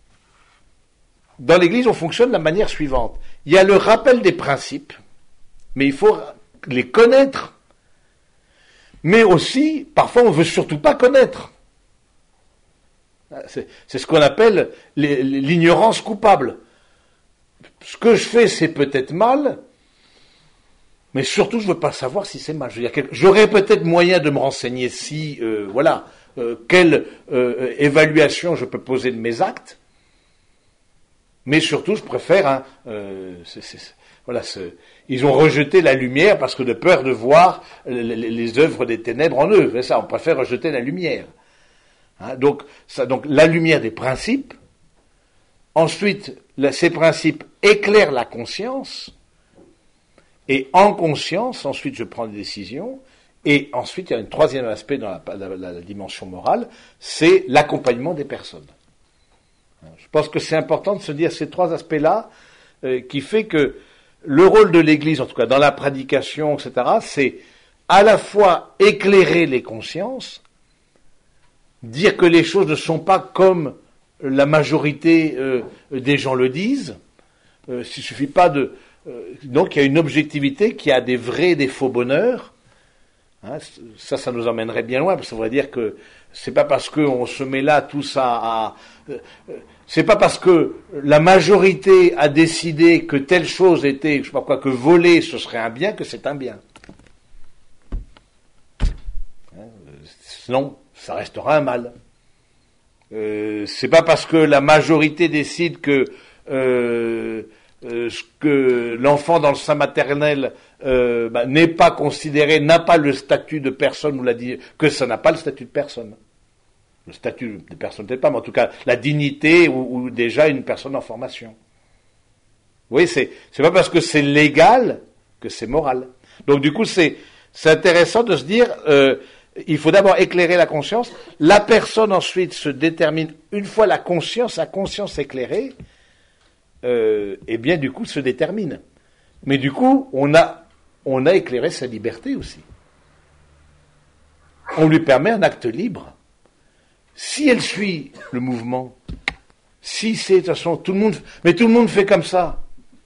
dans l'Église, on fonctionne de la manière suivante. Il y a le rappel des principes, mais il faut les connaître. Mais aussi, parfois, on ne veut surtout pas connaître. C'est, c'est ce qu'on appelle les, l'ignorance coupable. Ce que je fais, c'est peut-être mal, mais surtout, je ne veux pas savoir si c'est mal. Je veux dire, quelque... J'aurais peut-être moyen de me renseigner si, euh, voilà, euh, quelle euh, évaluation je peux poser de mes actes, mais surtout, je préfère... Hein, euh, c'est, c'est, voilà, c'est, ils ont rejeté la lumière parce que de peur de voir les, les, les œuvres des ténèbres en eux. C'est ça, on préfère rejeter la lumière. Hein, donc, ça, donc, la lumière des principes. Ensuite, la, ces principes éclairent la conscience. Et en conscience, ensuite, je prends des décisions. Et ensuite, il y a un troisième aspect dans la, la, la, la dimension morale, c'est l'accompagnement des personnes. Je pense que c'est important de se dire ces trois aspects-là, euh, qui fait que le rôle de l'Église, en tout cas dans la prédication, et cetera, c'est à la fois éclairer les consciences, dire que les choses ne sont pas comme la majorité euh, des gens le disent. Euh, il ne suffit pas de... Euh, donc il y a une objectivité qui a des vrais et des faux bonheurs. Hein, ça, ça nous emmènerait bien loin, parce que ça voudrait dire que c'est pas parce qu'on se met là tous à... à euh, c'est pas parce que la majorité a décidé que telle chose était, je sais pas quoi, que voler ce serait un bien, que c'est un bien. Hein, sinon, ça restera un mal. Euh, c'est pas parce que la majorité décide que euh, euh, que l'enfant dans le sein maternel euh, bah, n'est pas considéré, n'a pas le statut de personne, ou la dit que ça n'a pas le statut de personne. Le statut de personne peut-être pas, mais en tout cas la dignité ou, ou déjà une personne en formation. Oui, c'est c'est pas parce que c'est légal que c'est moral. Donc du coup c'est c'est intéressant de se dire euh, il faut d'abord éclairer la conscience. La personne ensuite se détermine une fois la conscience, la conscience éclairée, euh, et bien du coup se détermine. Mais du coup on a on a éclairé sa liberté aussi. On lui permet un acte libre. Si elle suit le mouvement, si c'est de toute façon tout le monde, mais tout le monde fait comme ça,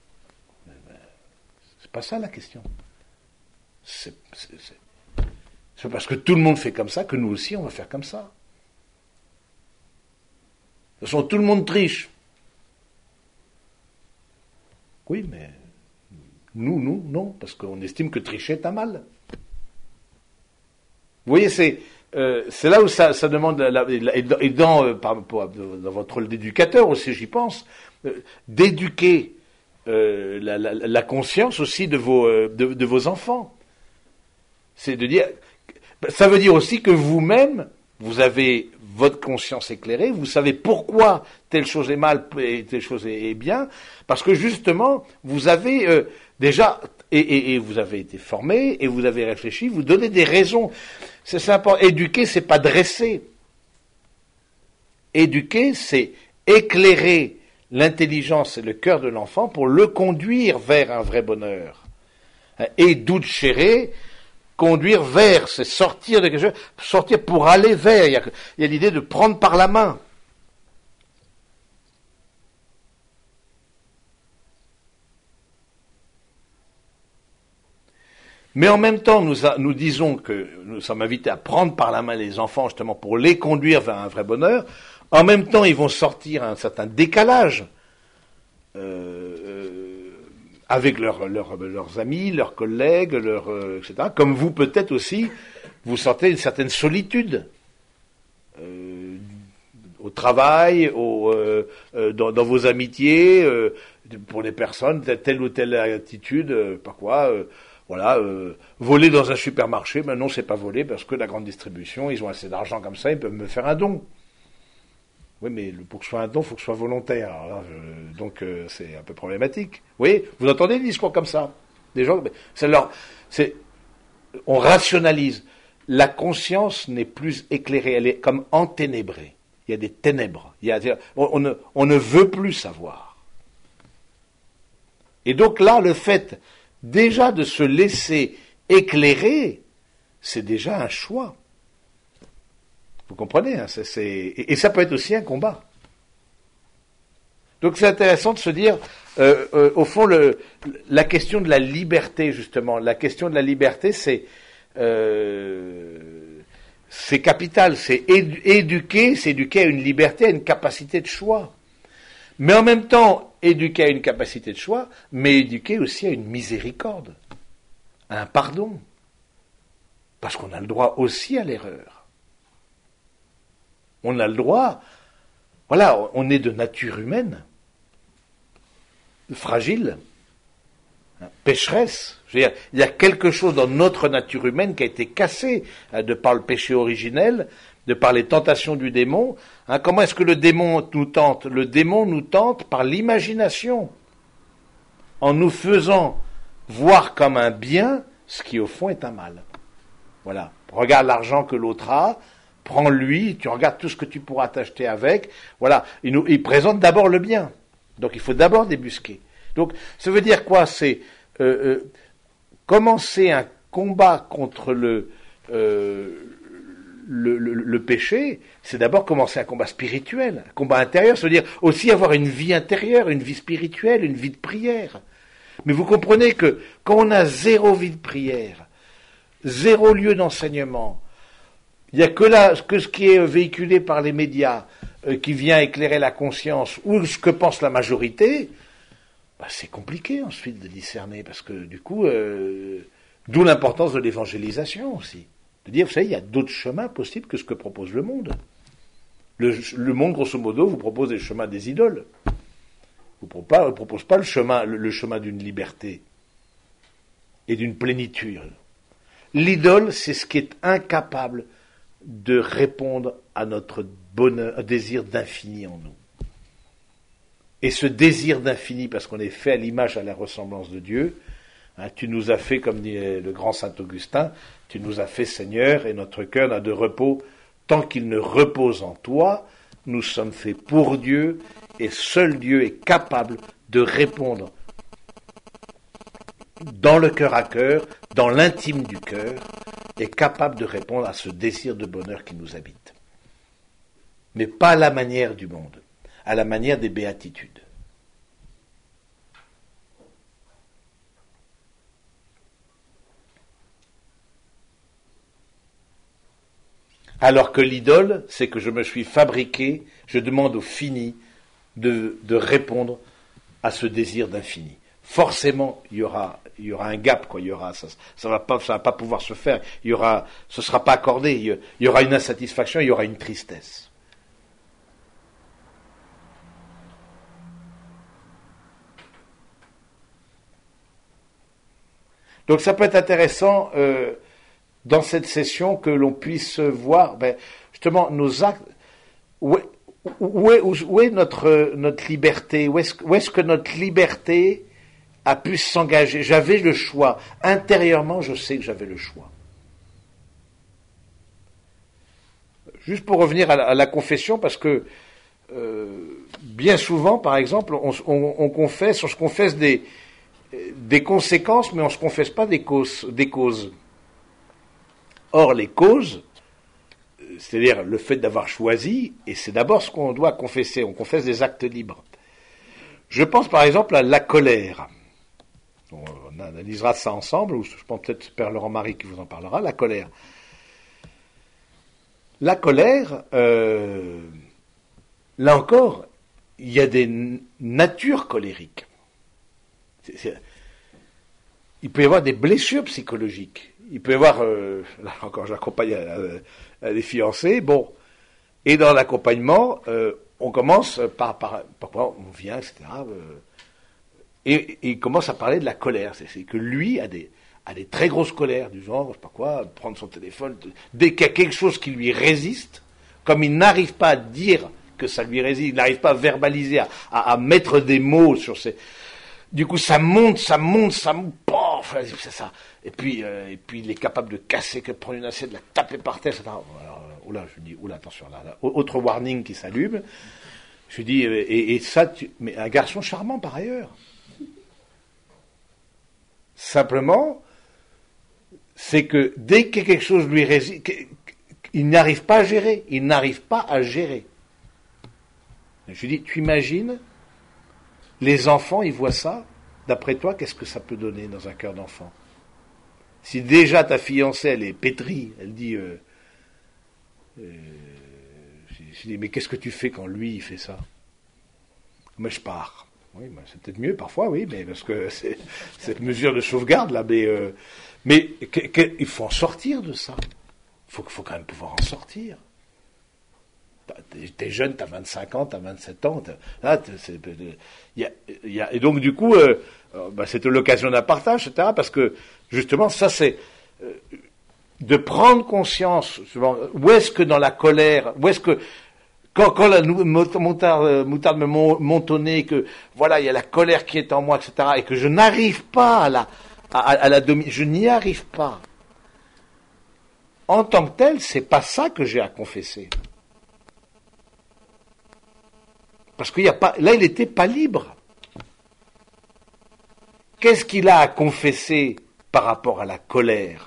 c'est pas ça la question. C'est, c'est, c'est, c'est parce que tout le monde fait comme ça que nous aussi on va faire comme ça. De toute façon, tout le monde triche. Oui, mais nous, nous, non, parce qu'on estime que tricher est un mal. Vous voyez, c'est Euh, c'est là où ça, ça demande, la, la, et dans, et dans, euh, par, pour, dans votre rôle d'éducateur aussi, j'y pense, euh, d'éduquer euh, la, la, la conscience aussi de vos, euh, de, de vos enfants. C'est de dire, ça veut dire aussi que vous-même, vous avez votre conscience éclairée, vous savez pourquoi telle chose est mal et telle chose est, est bien, parce que justement, vous avez euh, déjà, et, et, et vous avez été formé, et vous avez réfléchi, vous donnez des raisons. C'est sympa. Éduquer, c'est pas dresser. Éduquer, c'est éclairer l'intelligence et le cœur de l'enfant pour le conduire vers un vrai bonheur. Et d'outchérer, conduire vers, c'est sortir de quelque chose, sortir pour aller vers. Il y a, il y a l'idée de prendre par la main. Mais en même temps, nous, a, nous disons que nous sommes invités à prendre par la main les enfants justement pour les conduire vers un vrai bonheur. En même temps, ils vont sortir un certain décalage euh, avec leur, leur, leurs amis, leurs collègues, leurs, euh, et cetera. Comme vous peut-être aussi, vous sortez une certaine solitude euh, au travail, au, euh, euh, dans, dans vos amitiés, euh, pour les personnes, telle ou telle attitude, euh, pas quoi. Euh, Voilà, euh, voler dans un supermarché, ben non, c'est pas voler, parce que la grande distribution, ils ont assez d'argent comme ça, ils peuvent me faire un don. Oui, mais pour que ce soit un don, il faut que ce soit volontaire. Alors là, je, donc euh, c'est un peu problématique. Vous voyez, vous entendez des discours comme ça, des gens, c'est leur, c'est, on rationalise. La conscience n'est plus éclairée, elle est comme enténébrée. Il y a des ténèbres. Il y a, on, on, ne, on ne veut plus savoir. Et donc là, le fait déjà de se laisser éclairer, c'est déjà un choix. Vous comprenez, hein, c'est, c'est, et ça peut être aussi un combat. Donc c'est intéressant de se dire, euh, euh, au fond, le, la question de la liberté, justement, la question de la liberté, c'est euh, c'est capital, c'est édu- éduquer, c'est éduquer à une liberté, à une capacité de choix. Mais en même temps, éduquer à une capacité de choix, mais éduquer aussi à une miséricorde, à un pardon. Parce qu'on a le droit aussi à l'erreur. On a le droit, voilà, on est de nature humaine, fragile, hein, pécheresse. Je veux dire, il y a quelque chose dans notre nature humaine qui a été cassé hein, de par le péché originel, de par les tentations du démon. Hein, comment est-ce que le démon nous tente? Le démon nous tente par l'imagination, en nous faisant voir comme un bien ce qui au fond est un mal. Voilà. Regarde l'argent que l'autre a, prends-lui, tu regardes tout ce que tu pourras t'acheter avec. Voilà. Il, nous, il présente d'abord le bien. Donc il faut d'abord débusquer. Donc ça veut dire quoi? C'est euh, euh, commencer un combat contre le, euh, le, le, le péché, c'est d'abord commencer un combat spirituel, un combat intérieur, ça veut dire aussi avoir une vie intérieure, une vie spirituelle, une vie de prière. Mais vous comprenez que quand on a zéro vie de prière, zéro lieu d'enseignement, il n'y a que, là, que ce qui est véhiculé par les médias euh, qui vient éclairer la conscience ou ce que pense la majorité, bah, c'est compliqué ensuite de discerner parce que du coup, euh, d'où l'importance de l'évangélisation aussi. De dire, vous savez, il y a d'autres chemins possibles que ce que propose le monde. Le, le monde, grosso modo, vous propose des chemins des idoles. Vous ne propose, propose pas le chemin, le, le chemin d'une liberté et d'une plénitude. L'idole, c'est ce qui est incapable de répondre à notre bonheur, désir d'infini en nous. Et ce désir d'infini, parce qu'on est fait à l'image, à la ressemblance de Dieu, hein, tu nous as fait, comme dit le grand saint Augustin, tu nous as fait Seigneur, et notre cœur n'a de repos tant qu'il ne repose en toi. Nous sommes faits pour Dieu, et seul Dieu est capable de répondre dans le cœur à cœur, dans l'intime du cœur, est capable de répondre à ce désir de bonheur qui nous habite. Mais pas à la manière du monde, à la manière des béatitudes. Alors que l'idole, c'est que je me suis fabriqué, je demande au fini de, de répondre à ce désir d'infini. Forcément, il y aura, il y aura un gap, quoi. Il y aura, ça, ça va pas, ça va pas pouvoir se faire. Il y aura, ce sera pas accordé. Il y, il y aura une insatisfaction, il y aura une tristesse. Donc, ça peut être intéressant euh, dans cette session que l'on puisse voir, ben, justement, nos actes. Où est, où est, où est notre notre liberté? Où est-ce, où est-ce que notre liberté a pu s'engager? J'avais le choix. Intérieurement, je sais que j'avais le choix. Juste pour revenir à la, à la confession, parce que euh, bien souvent, par exemple, on, on, on confesse, on se confesse des, des conséquences, mais on ne se confesse pas des causes, des causes. Or, les causes, c'est-à-dire le fait d'avoir choisi, et c'est d'abord ce qu'on doit confesser, on confesse des actes libres. Je pense par exemple à la colère. On analysera ça ensemble, ou je pense peut-être Père Laurent Marie qui vous en parlera, la colère. La colère, euh, là encore, il y a des natures colériques. C'est, c'est, il peut y avoir des blessures psychologiques. Il peut y avoir, euh, là encore j'accompagne à, à, à des fiancés, bon, et dans l'accompagnement, euh, on commence par, par, par, on vient, et cetera, euh, Et, et il commence à parler de la colère. C'est, c'est que lui a des, a des très grosses colères, du genre, je sais pas quoi, prendre son téléphone. Dès qu'il y a quelque chose qui lui résiste, comme il n'arrive pas à dire que ça lui résiste, il n'arrive pas à verbaliser, à, à, à mettre des mots sur ses... Du coup, ça monte, ça monte, ça monte, pof, c'est ça. Et puis, euh, et puis, il est capable de casser, de prendre une assiette, de la taper par terre, et cetera. Alors, oula, je dis, oula, attention, là, là, autre warning qui s'allume. Je lui dis, et, et ça, tu... mais un garçon charmant par ailleurs. Simplement, c'est que dès que quelque chose lui résiste, il n'arrive pas à gérer. Il n'arrive pas à gérer. Je lui dis, tu imagines Les enfants, ils voient ça. D'après toi, qu'est-ce que ça peut donner dans un cœur d'enfant? Si déjà ta fiancée, elle est pétrie, elle dit, euh, euh, je dis, mais qu'est-ce que tu fais quand lui, il fait ça? Mais je pars. Oui, ben c'est peut-être mieux parfois, oui, mais parce que c'est cette mesure de sauvegarde là, mais euh, mais que, que, il faut en sortir de ça. Il faut, faut quand même pouvoir en sortir. T'es, t'es jeune, t'as vingt-cinq ans, t'as vingt-sept ans, t'as, là, t'es, c'est, y a, y a, et donc du coup, euh, bah, c'était l'occasion d'un partage, et cetera. Parce que justement, ça c'est euh, de prendre conscience. Où est-ce que dans la colère, où est-ce que Quand, quand la moutarde, moutarde me monte au nez, que voilà, il y a la colère qui est en moi, et cetera, et que je n'arrive pas à la, à, à la dominer, je n'y arrive pas. En tant que tel, c'est pas ça que j'ai à confesser. Parce qu'il y a pas, là, il n'était pas libre. Qu'est-ce qu'il a à confesser par rapport à la colère?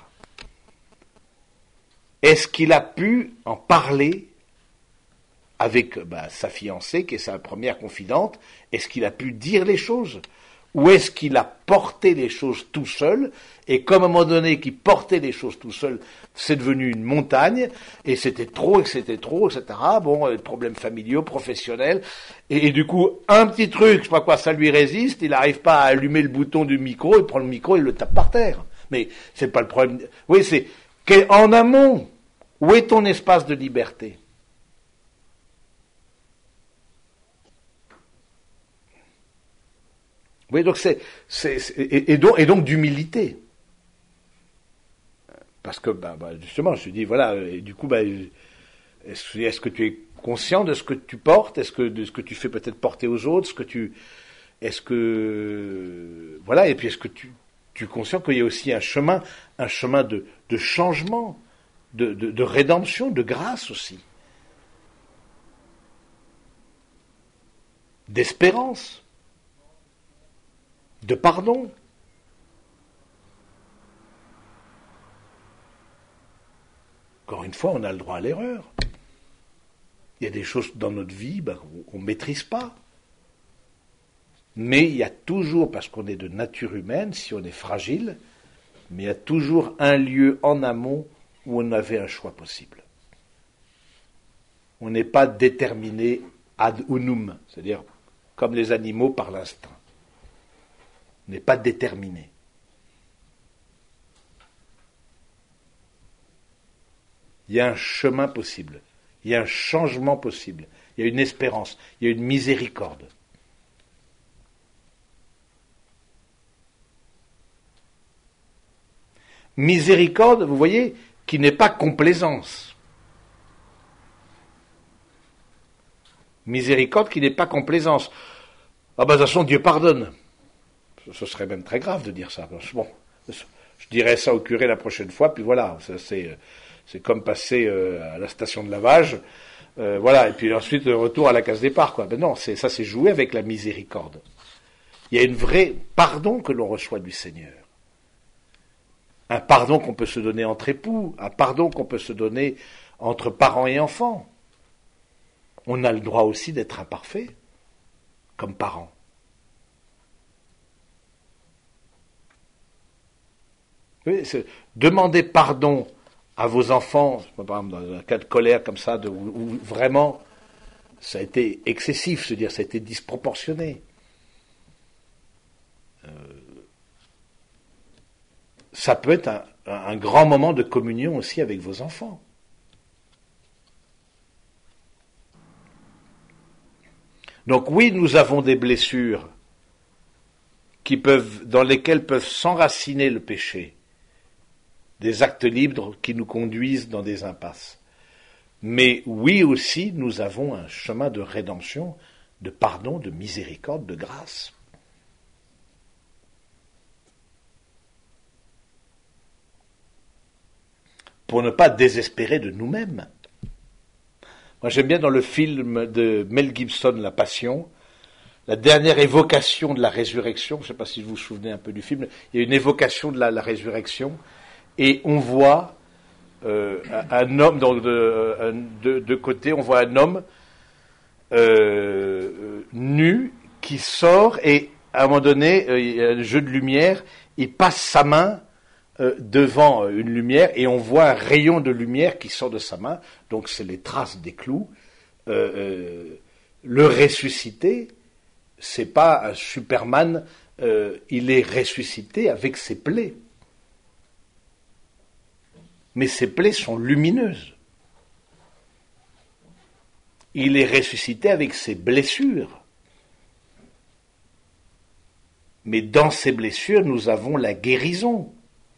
Est-ce qu'il a pu en parler avec bah, sa fiancée, qui est sa première confidente? Est-ce qu'il a pu dire les choses? Ou est-ce qu'il a porté les choses tout seul? Et comme à un moment donné qu'il portait les choses tout seul, c'est devenu une montagne, et c'était trop, et c'était trop, et cetera. Bon, euh, problèmes familiaux, professionnels, et, et du coup, un petit truc, je sais pas quoi, ça lui résiste, il n'arrive pas à allumer le bouton du micro, il prend le micro, il le tape par terre. Mais c'est pas le problème. Oui, c'est qu'en amont, où est ton espace de liberté? Oui, donc c'est, c'est, c'est et, et donc, et donc d'humilité, parce que bah, bah, justement, je me dis voilà, et du coup, bah, est-ce, est-ce que tu es conscient de ce que tu portes, est-ce que de ce que tu fais peut-être porter aux autres, ce que tu, est-ce que voilà, et puis est-ce que tu, tu es conscient qu'il y a aussi un chemin, un chemin de, de changement, de, de, de rédemption, de grâce aussi, d'espérance, de pardon. Encore une fois, on a le droit à l'erreur. Il y a des choses dans notre vie ben, qu'on ne maîtrise pas. Mais il y a toujours, parce qu'on est de nature humaine, si on est fragile, mais il y a toujours un lieu en amont où on avait un choix possible. On n'est pas déterminé ad unum, c'est-à-dire comme les animaux par l'instinct. On n'est pas déterminé. Il y a un chemin possible, il y a un changement possible, il y a une espérance, il y a une miséricorde. Miséricorde, vous voyez, qui n'est pas complaisance. Miséricorde qui n'est pas complaisance. Ah ben de toute façon, Dieu pardonne. Ce serait même très grave de dire ça. Bon, je dirais ça au curé la prochaine fois, puis voilà, ça, c'est, c'est comme passer euh, à la station de lavage, euh, voilà, et puis ensuite retour à la case départ, quoi. Ben non, c'est, ça c'est jouer avec la miséricorde. Il y a une vraie pardon que l'on reçoit du Seigneur. Un pardon qu'on peut se donner entre époux, un pardon qu'on peut se donner entre parents et enfants. On a le droit aussi d'être imparfait, comme parents. Oui, demander pardon à vos enfants, par exemple dans un cas de colère comme ça, de, où, où vraiment ça a été excessif, je veux dire, ça a été disproportionné. Euh, ça peut être un, un grand moment de communion aussi avec vos enfants. Donc oui, nous avons des blessures qui peuvent, dans lesquelles peuvent s'enraciner le péché, des actes libres qui nous conduisent dans des impasses. Mais oui aussi, nous avons un chemin de rédemption, de pardon, de miséricorde, de grâce. Pour ne pas désespérer de nous-mêmes. Moi j'aime bien dans le film de Mel Gibson, La Passion, la dernière évocation de la résurrection, je ne sais pas si vous vous souvenez un peu du film, il y a une évocation de la, la résurrection, et on voit euh, un, un homme, donc de, un, de, de côté, on voit un homme euh, nu qui sort et à un moment donné, euh, il y a le jeu de lumière, il passe sa main euh, devant une lumière et on voit un rayon de lumière qui sort de sa main, donc c'est les traces des clous. Euh, euh, le ressuscité, c'est pas un Superman, euh, il est ressuscité avec ses plaies. Mais ses plaies sont lumineuses. Il est ressuscité avec ses blessures. Mais dans ces blessures, nous avons la guérison.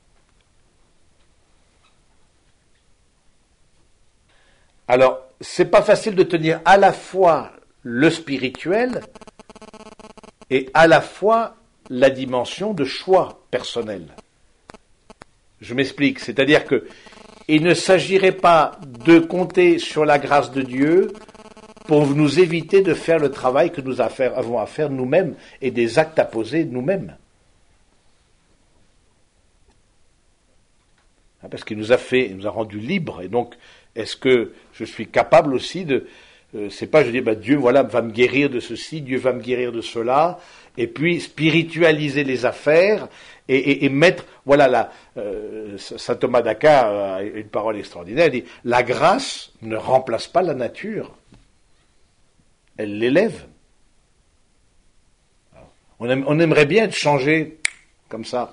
Alors, c'est pas facile de tenir à la fois le spirituel et à la fois la dimension de choix personnel. Je m'explique, c'est-à-dire que il ne s'agirait pas de compter sur la grâce de Dieu pour nous éviter de faire le travail que nous avons à faire nous-mêmes et des actes à poser nous-mêmes. Parce qu'il nous a fait, il nous a rendus libres, et donc est-ce que je suis capable aussi de, euh, c'est pas je dis bah Dieu voilà va me guérir de ceci, Dieu va me guérir de cela, et puis spiritualiser les affaires et, et, et mettre voilà la euh, saint Thomas d'Aquin a une parole extraordinaire, il dit la grâce ne remplace pas la nature. Elle l'élève. On, aime, on aimerait bien être changé comme ça.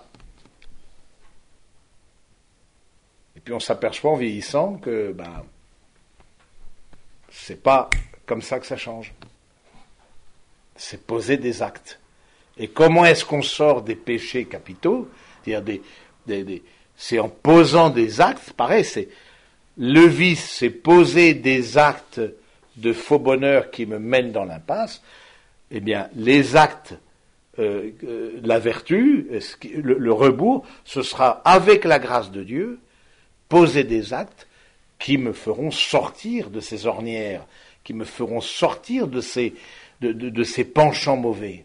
Et puis on s'aperçoit en vieillissant que ben, c'est pas comme ça que ça change. C'est poser des actes. Et comment est-ce qu'on sort des péchés capitaux? C'est-à-dire des, des, des, c'est en posant des actes. Pareil, c'est le vice, c'est poser des actes de faux bonheur qui me mènent dans l'impasse. Eh bien, les actes, euh, euh, la vertu, le, le rebours, ce sera avec la grâce de Dieu, poser des actes qui me feront sortir de ces ornières, qui me feront sortir de ces, de, de, de ces penchants mauvais.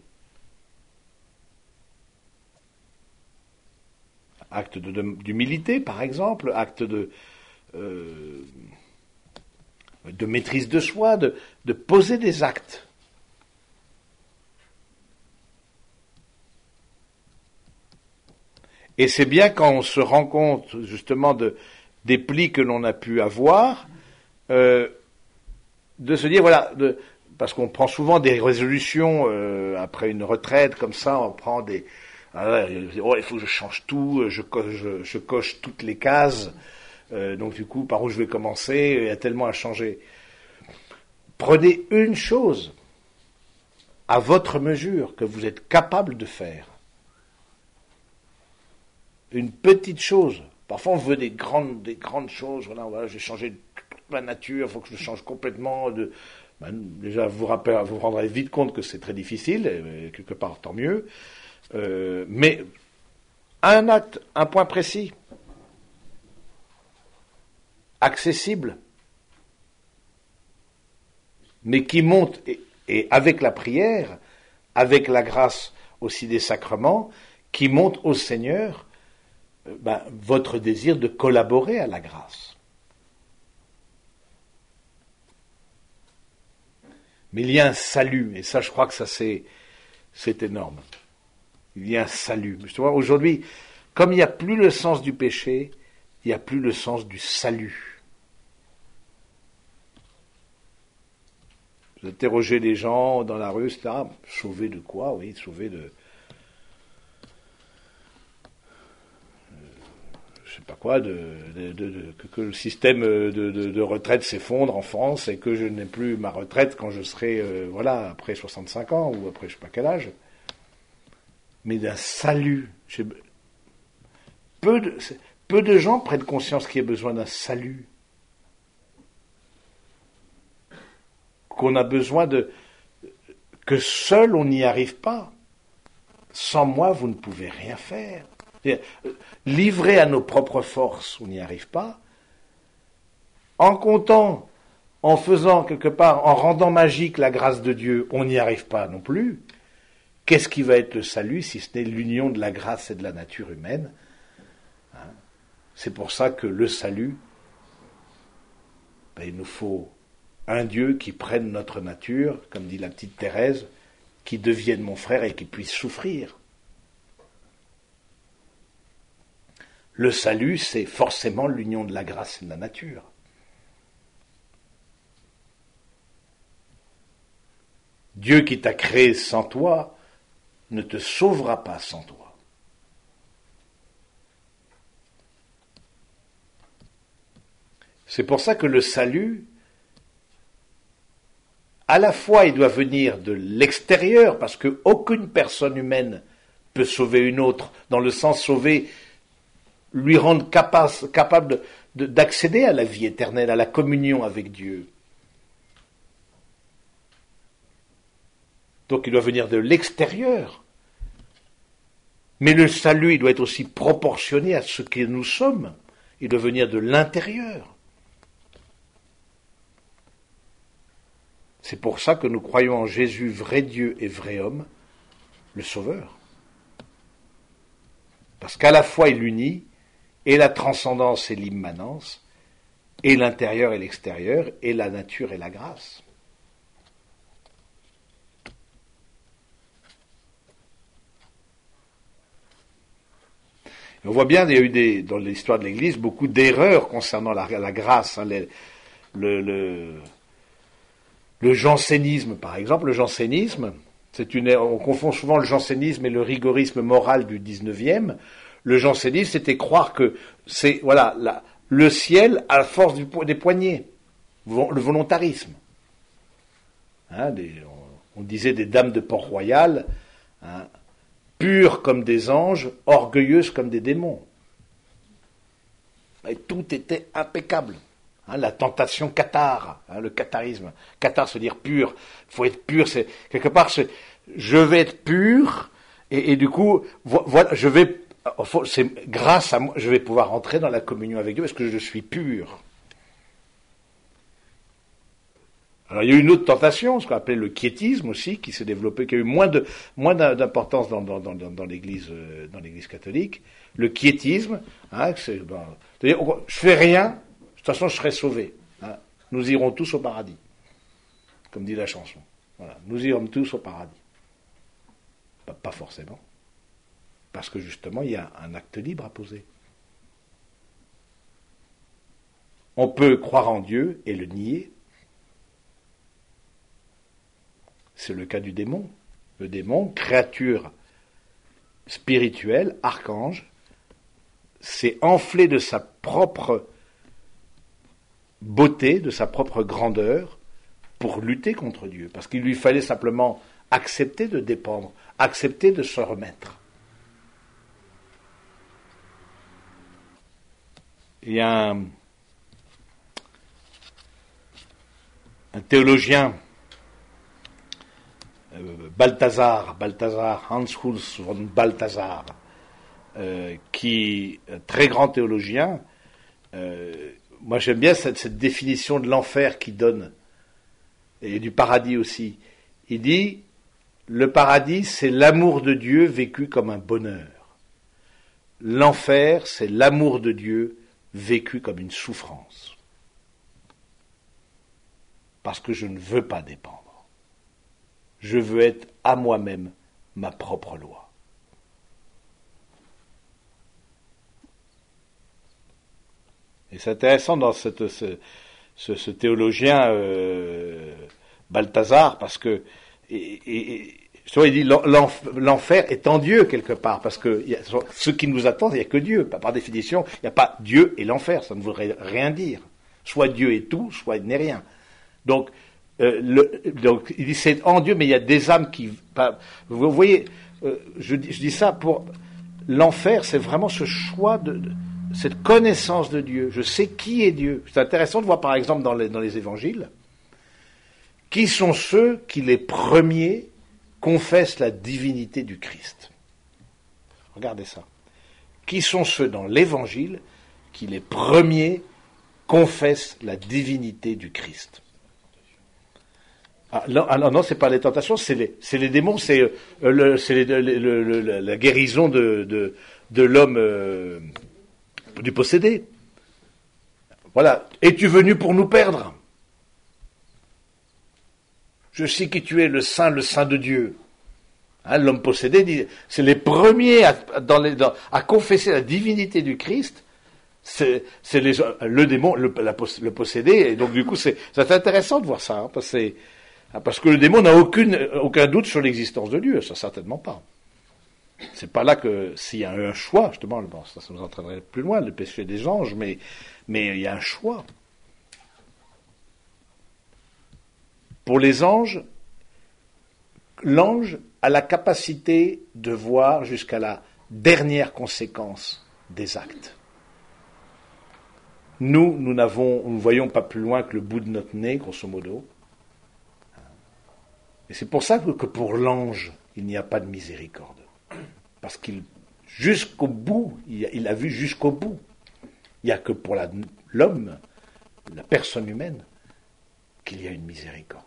Acte de, de, d'humilité, par exemple, acte de... Euh, de maîtrise de soi, de, de poser des actes. Et c'est bien quand on se rend compte justement de, des plis que l'on a pu avoir, euh, de se dire, voilà, de, parce qu'on prend souvent des résolutions euh, après une retraite, comme ça, on prend des... Ah, oh, il faut que je change tout, je coche, je, je coche toutes les cases. Euh, donc du coup, par où je vais commencer? Il y a tellement à changer. Prenez une chose à votre mesure que vous êtes capable de faire. Une petite chose. Parfois, on veut des grandes, des grandes choses. Voilà, voilà, je vais changer toute ma nature. Il faut que je change complètement. De... Ben, déjà, vous rappelez, vous vous rendrez vite compte que c'est très difficile. Et quelque part, tant mieux. Euh, mais un acte, un point précis. Accessible, mais qui monte, et, et avec la prière, avec la grâce aussi des sacrements, qui monte au Seigneur ben, votre désir de collaborer à la grâce. Mais il y a un salut, et ça je crois que ça c'est, c'est énorme. Il y a un salut. Tu vois, aujourd'hui, comme il n'y a plus le sens du péché, il n'y a plus le sens du salut. Vous interrogez les gens dans la rue, et cetera. Sauver de quoi? Oui, sauver de... Euh, je sais pas quoi, de, de, de, de que, que le système de, de, de retraite s'effondre en France et que je n'ai plus ma retraite quand je serai, euh, voilà, après soixante-cinq ans ou après je sais pas quel âge. Mais d'un salut. Peu de, peu de gens prennent conscience qu'il y a besoin d'un salut. Qu'on a besoin de... que seul on n'y arrive pas. Sans moi, vous ne pouvez rien faire. Livré à nos propres forces, on n'y arrive pas. En comptant, en faisant quelque part, en rendant magique la grâce de Dieu, on n'y arrive pas non plus. Qu'est-ce qui va être le salut si ce n'est l'union de la grâce et de la nature humaine? Hein? C'est pour ça que le salut, ben, il nous faut un Dieu qui prenne notre nature, comme dit la petite Thérèse, qu'il devienne mon frère et qu'il puisse souffrir. Le salut, c'est forcément l'union de la grâce et de la nature. Dieu qui t'a créé sans toi ne te sauvera pas sans toi. C'est pour ça que le salut, à la fois il doit venir de l'extérieur, parce qu'aucune personne humaine peut sauver une autre, dans le sens sauver, lui rendre capable, capable de, d'accéder à la vie éternelle, à la communion avec Dieu. Donc il doit venir de l'extérieur. Mais le salut, il doit être aussi proportionné à ce que nous sommes. Il doit venir de l'intérieur. C'est pour ça que nous croyons en Jésus, vrai Dieu et vrai homme, le Sauveur. Parce qu'à la fois il unit et la transcendance et l'immanence, et l'intérieur et l'extérieur, et la nature et la grâce. Et on voit bien, il y a eu des, dans l'histoire de l'Église beaucoup d'erreurs concernant la, la grâce, hein, les, le, le, le jansénisme, par exemple. Le jansénisme, c'est une, on confond souvent le jansénisme et le rigorisme moral du dix-neuvième. Le jansénisme, c'était croire que c'est, voilà, la, le ciel à la force du, des poignets, le volontarisme. Hein, des, on, on disait des dames de Port-Royal, hein, pures comme des anges, orgueilleuses comme des démons. Et tout était impeccable. Hein, la tentation cathare, hein, le catharisme. Cathare, se dire pur. Il faut être pur. C'est, quelque part, c'est, je vais être pur, et, et du coup, voilà, je vais, c'est grâce à moi, je vais pouvoir entrer dans la communion avec Dieu parce que je suis pur. Alors il y a eu une autre tentation, ce qu'on appelait le quiétisme aussi, qui s'est développé, qui a eu moins de moins d'importance dans, dans, dans, dans l'Église euh, dans l'Église catholique. Le quiétisme, hein, c'est, ben, c'est-à-dire, je fais rien, de toute façon je serai sauvé. Hein, nous irons tous au paradis, comme dit la chanson. Voilà, nous irons tous au paradis. Pas, pas forcément, parce que justement il y a un acte libre à poser. On peut croire en Dieu et le nier. C'est le cas du démon. Le démon, créature spirituelle, archange, s'est enflé de sa propre beauté, de sa propre grandeur, pour lutter contre Dieu. Parce qu'il lui fallait simplement accepter de dépendre, accepter de se remettre. Il y a un, un théologien, Balthasar, Balthasar, Hans Urs von Balthasar, euh, qui est un très grand théologien. Euh, moi j'aime bien cette, cette définition de l'enfer qu'il donne, et du paradis aussi. Il dit, le paradis c'est l'amour de Dieu vécu comme un bonheur. L'enfer c'est l'amour de Dieu vécu comme une souffrance. Parce que je ne veux pas dépendre. Je veux être à moi-même ma propre loi. Et c'est intéressant dans cette, ce, ce, ce théologien euh, Balthasar, parce que et, et, il dit l'enfer est en Dieu quelque part, parce que y a, ce qui nous attend, il n'y a que Dieu. Par définition, il n'y a pas Dieu et l'enfer, ça ne voudrait rien dire. Soit Dieu est tout, soit il n'est rien. Donc, Euh, le, donc, il dit c'est en Dieu, mais il y a des âmes qui... Pas, vous voyez, euh, je, je dis ça pour... L'enfer, c'est vraiment ce choix, de, de cette connaissance de Dieu. Je sais qui est Dieu. C'est intéressant de voir, par exemple, dans les, dans les évangiles, qui sont ceux qui, les premiers, confessent la divinité du Christ. Regardez ça. Qui sont ceux dans l'évangile qui, les premiers, confessent la divinité du Christ. Ah, non, ah, non, c'est pas les tentations, c'est les, c'est les démons, c'est, euh, le, c'est les, le, le, le, la guérison de, de, de l'homme euh, du possédé. Voilà. Es-tu venu pour nous perdre ? Je sais qui tu es, le saint, le saint de Dieu. Hein, l'homme possédé, c'est les premiers à, dans les, dans, à confesser la divinité du Christ. C'est, c'est les, le démon, le, la, le possédé. Et donc du coup, c'est, c'est intéressant de voir ça, hein, parce, que parce que le démon n'a aucune, aucun doute sur l'existence de Dieu, ça certainement pas. C'est pas là que s'il y a un choix, justement, bon, ça, ça nous entraînerait plus loin, le péché des anges, mais mais il y a un choix. Pour les anges, l'ange a la capacité de voir jusqu'à la dernière conséquence des actes. Nous, nous n'avons, nous ne voyons pas plus loin que le bout de notre nez, grosso modo. Et c'est pour ça que, que pour l'ange, il n'y a pas de miséricorde. Parce qu'il, jusqu'au bout, il a, il a vu jusqu'au bout. Il n'y a que pour la, l'homme, la personne humaine, qu'il y a une miséricorde.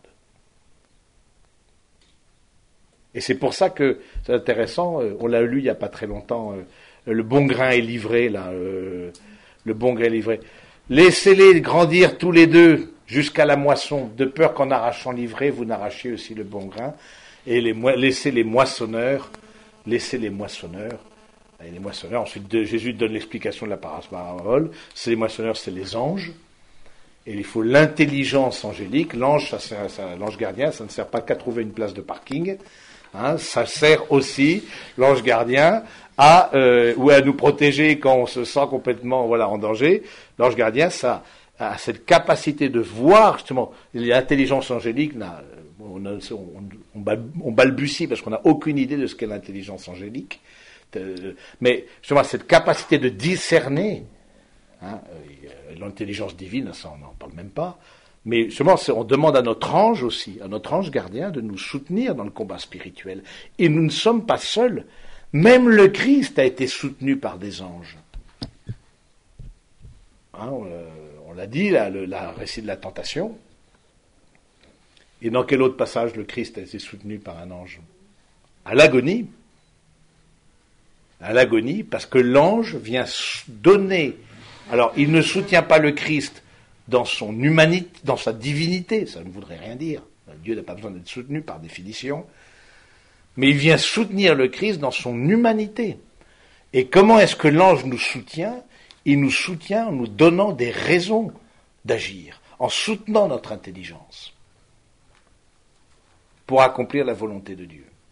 Et c'est pour ça que c'est intéressant, on l'a lu il n'y a pas très longtemps, le bon grain est livré, là, le bon grain est livré. Laissez-les grandir tous les deux jusqu'à la moisson, de peur qu'en arrachant l'ivraie, vous n'arrachiez aussi le bon grain, et les, laissez les moissonneurs, laissez les moissonneurs, et les moissonneurs, ensuite de, Jésus donne l'explication de la parabole, c'est les moissonneurs, c'est les anges, et il faut l'intelligence angélique, l'ange, ça sert, ça, l'ange gardien, ça ne sert pas qu'à trouver une place de parking, hein, ça sert aussi, l'ange gardien, à, euh, ou à nous protéger quand on se sent complètement, voilà, en danger. L'ange gardien, ça a cette capacité de voir, justement, l'intelligence angélique, n'a, on, on, on, on balbutie parce qu'on n'a aucune idée de ce qu'est l'intelligence angélique, mais justement, cette capacité de discerner, hein, l'intelligence divine, ça on n'en parle même pas, mais justement, on demande à notre ange aussi, à notre ange gardien, de nous soutenir dans le combat spirituel. Et nous ne sommes pas seuls. Même le Christ a été soutenu par des anges. Hein, on, on l'a dit, là, le la récit de la tentation. Et dans quel autre passage le Christ a été soutenu par un ange? À l'agonie. À l'agonie, parce que l'ange vient donner. Alors, il ne soutient pas le Christ dans son humanité, dans sa divinité, ça ne voudrait rien dire. Dieu n'a pas besoin d'être soutenu par définition. Mais il vient soutenir le Christ dans son humanité. Et comment est-ce que l'ange nous soutient? Il nous soutient en nous donnant des raisons d'agir, en soutenant notre intelligence, pour accomplir la volonté de Dieu.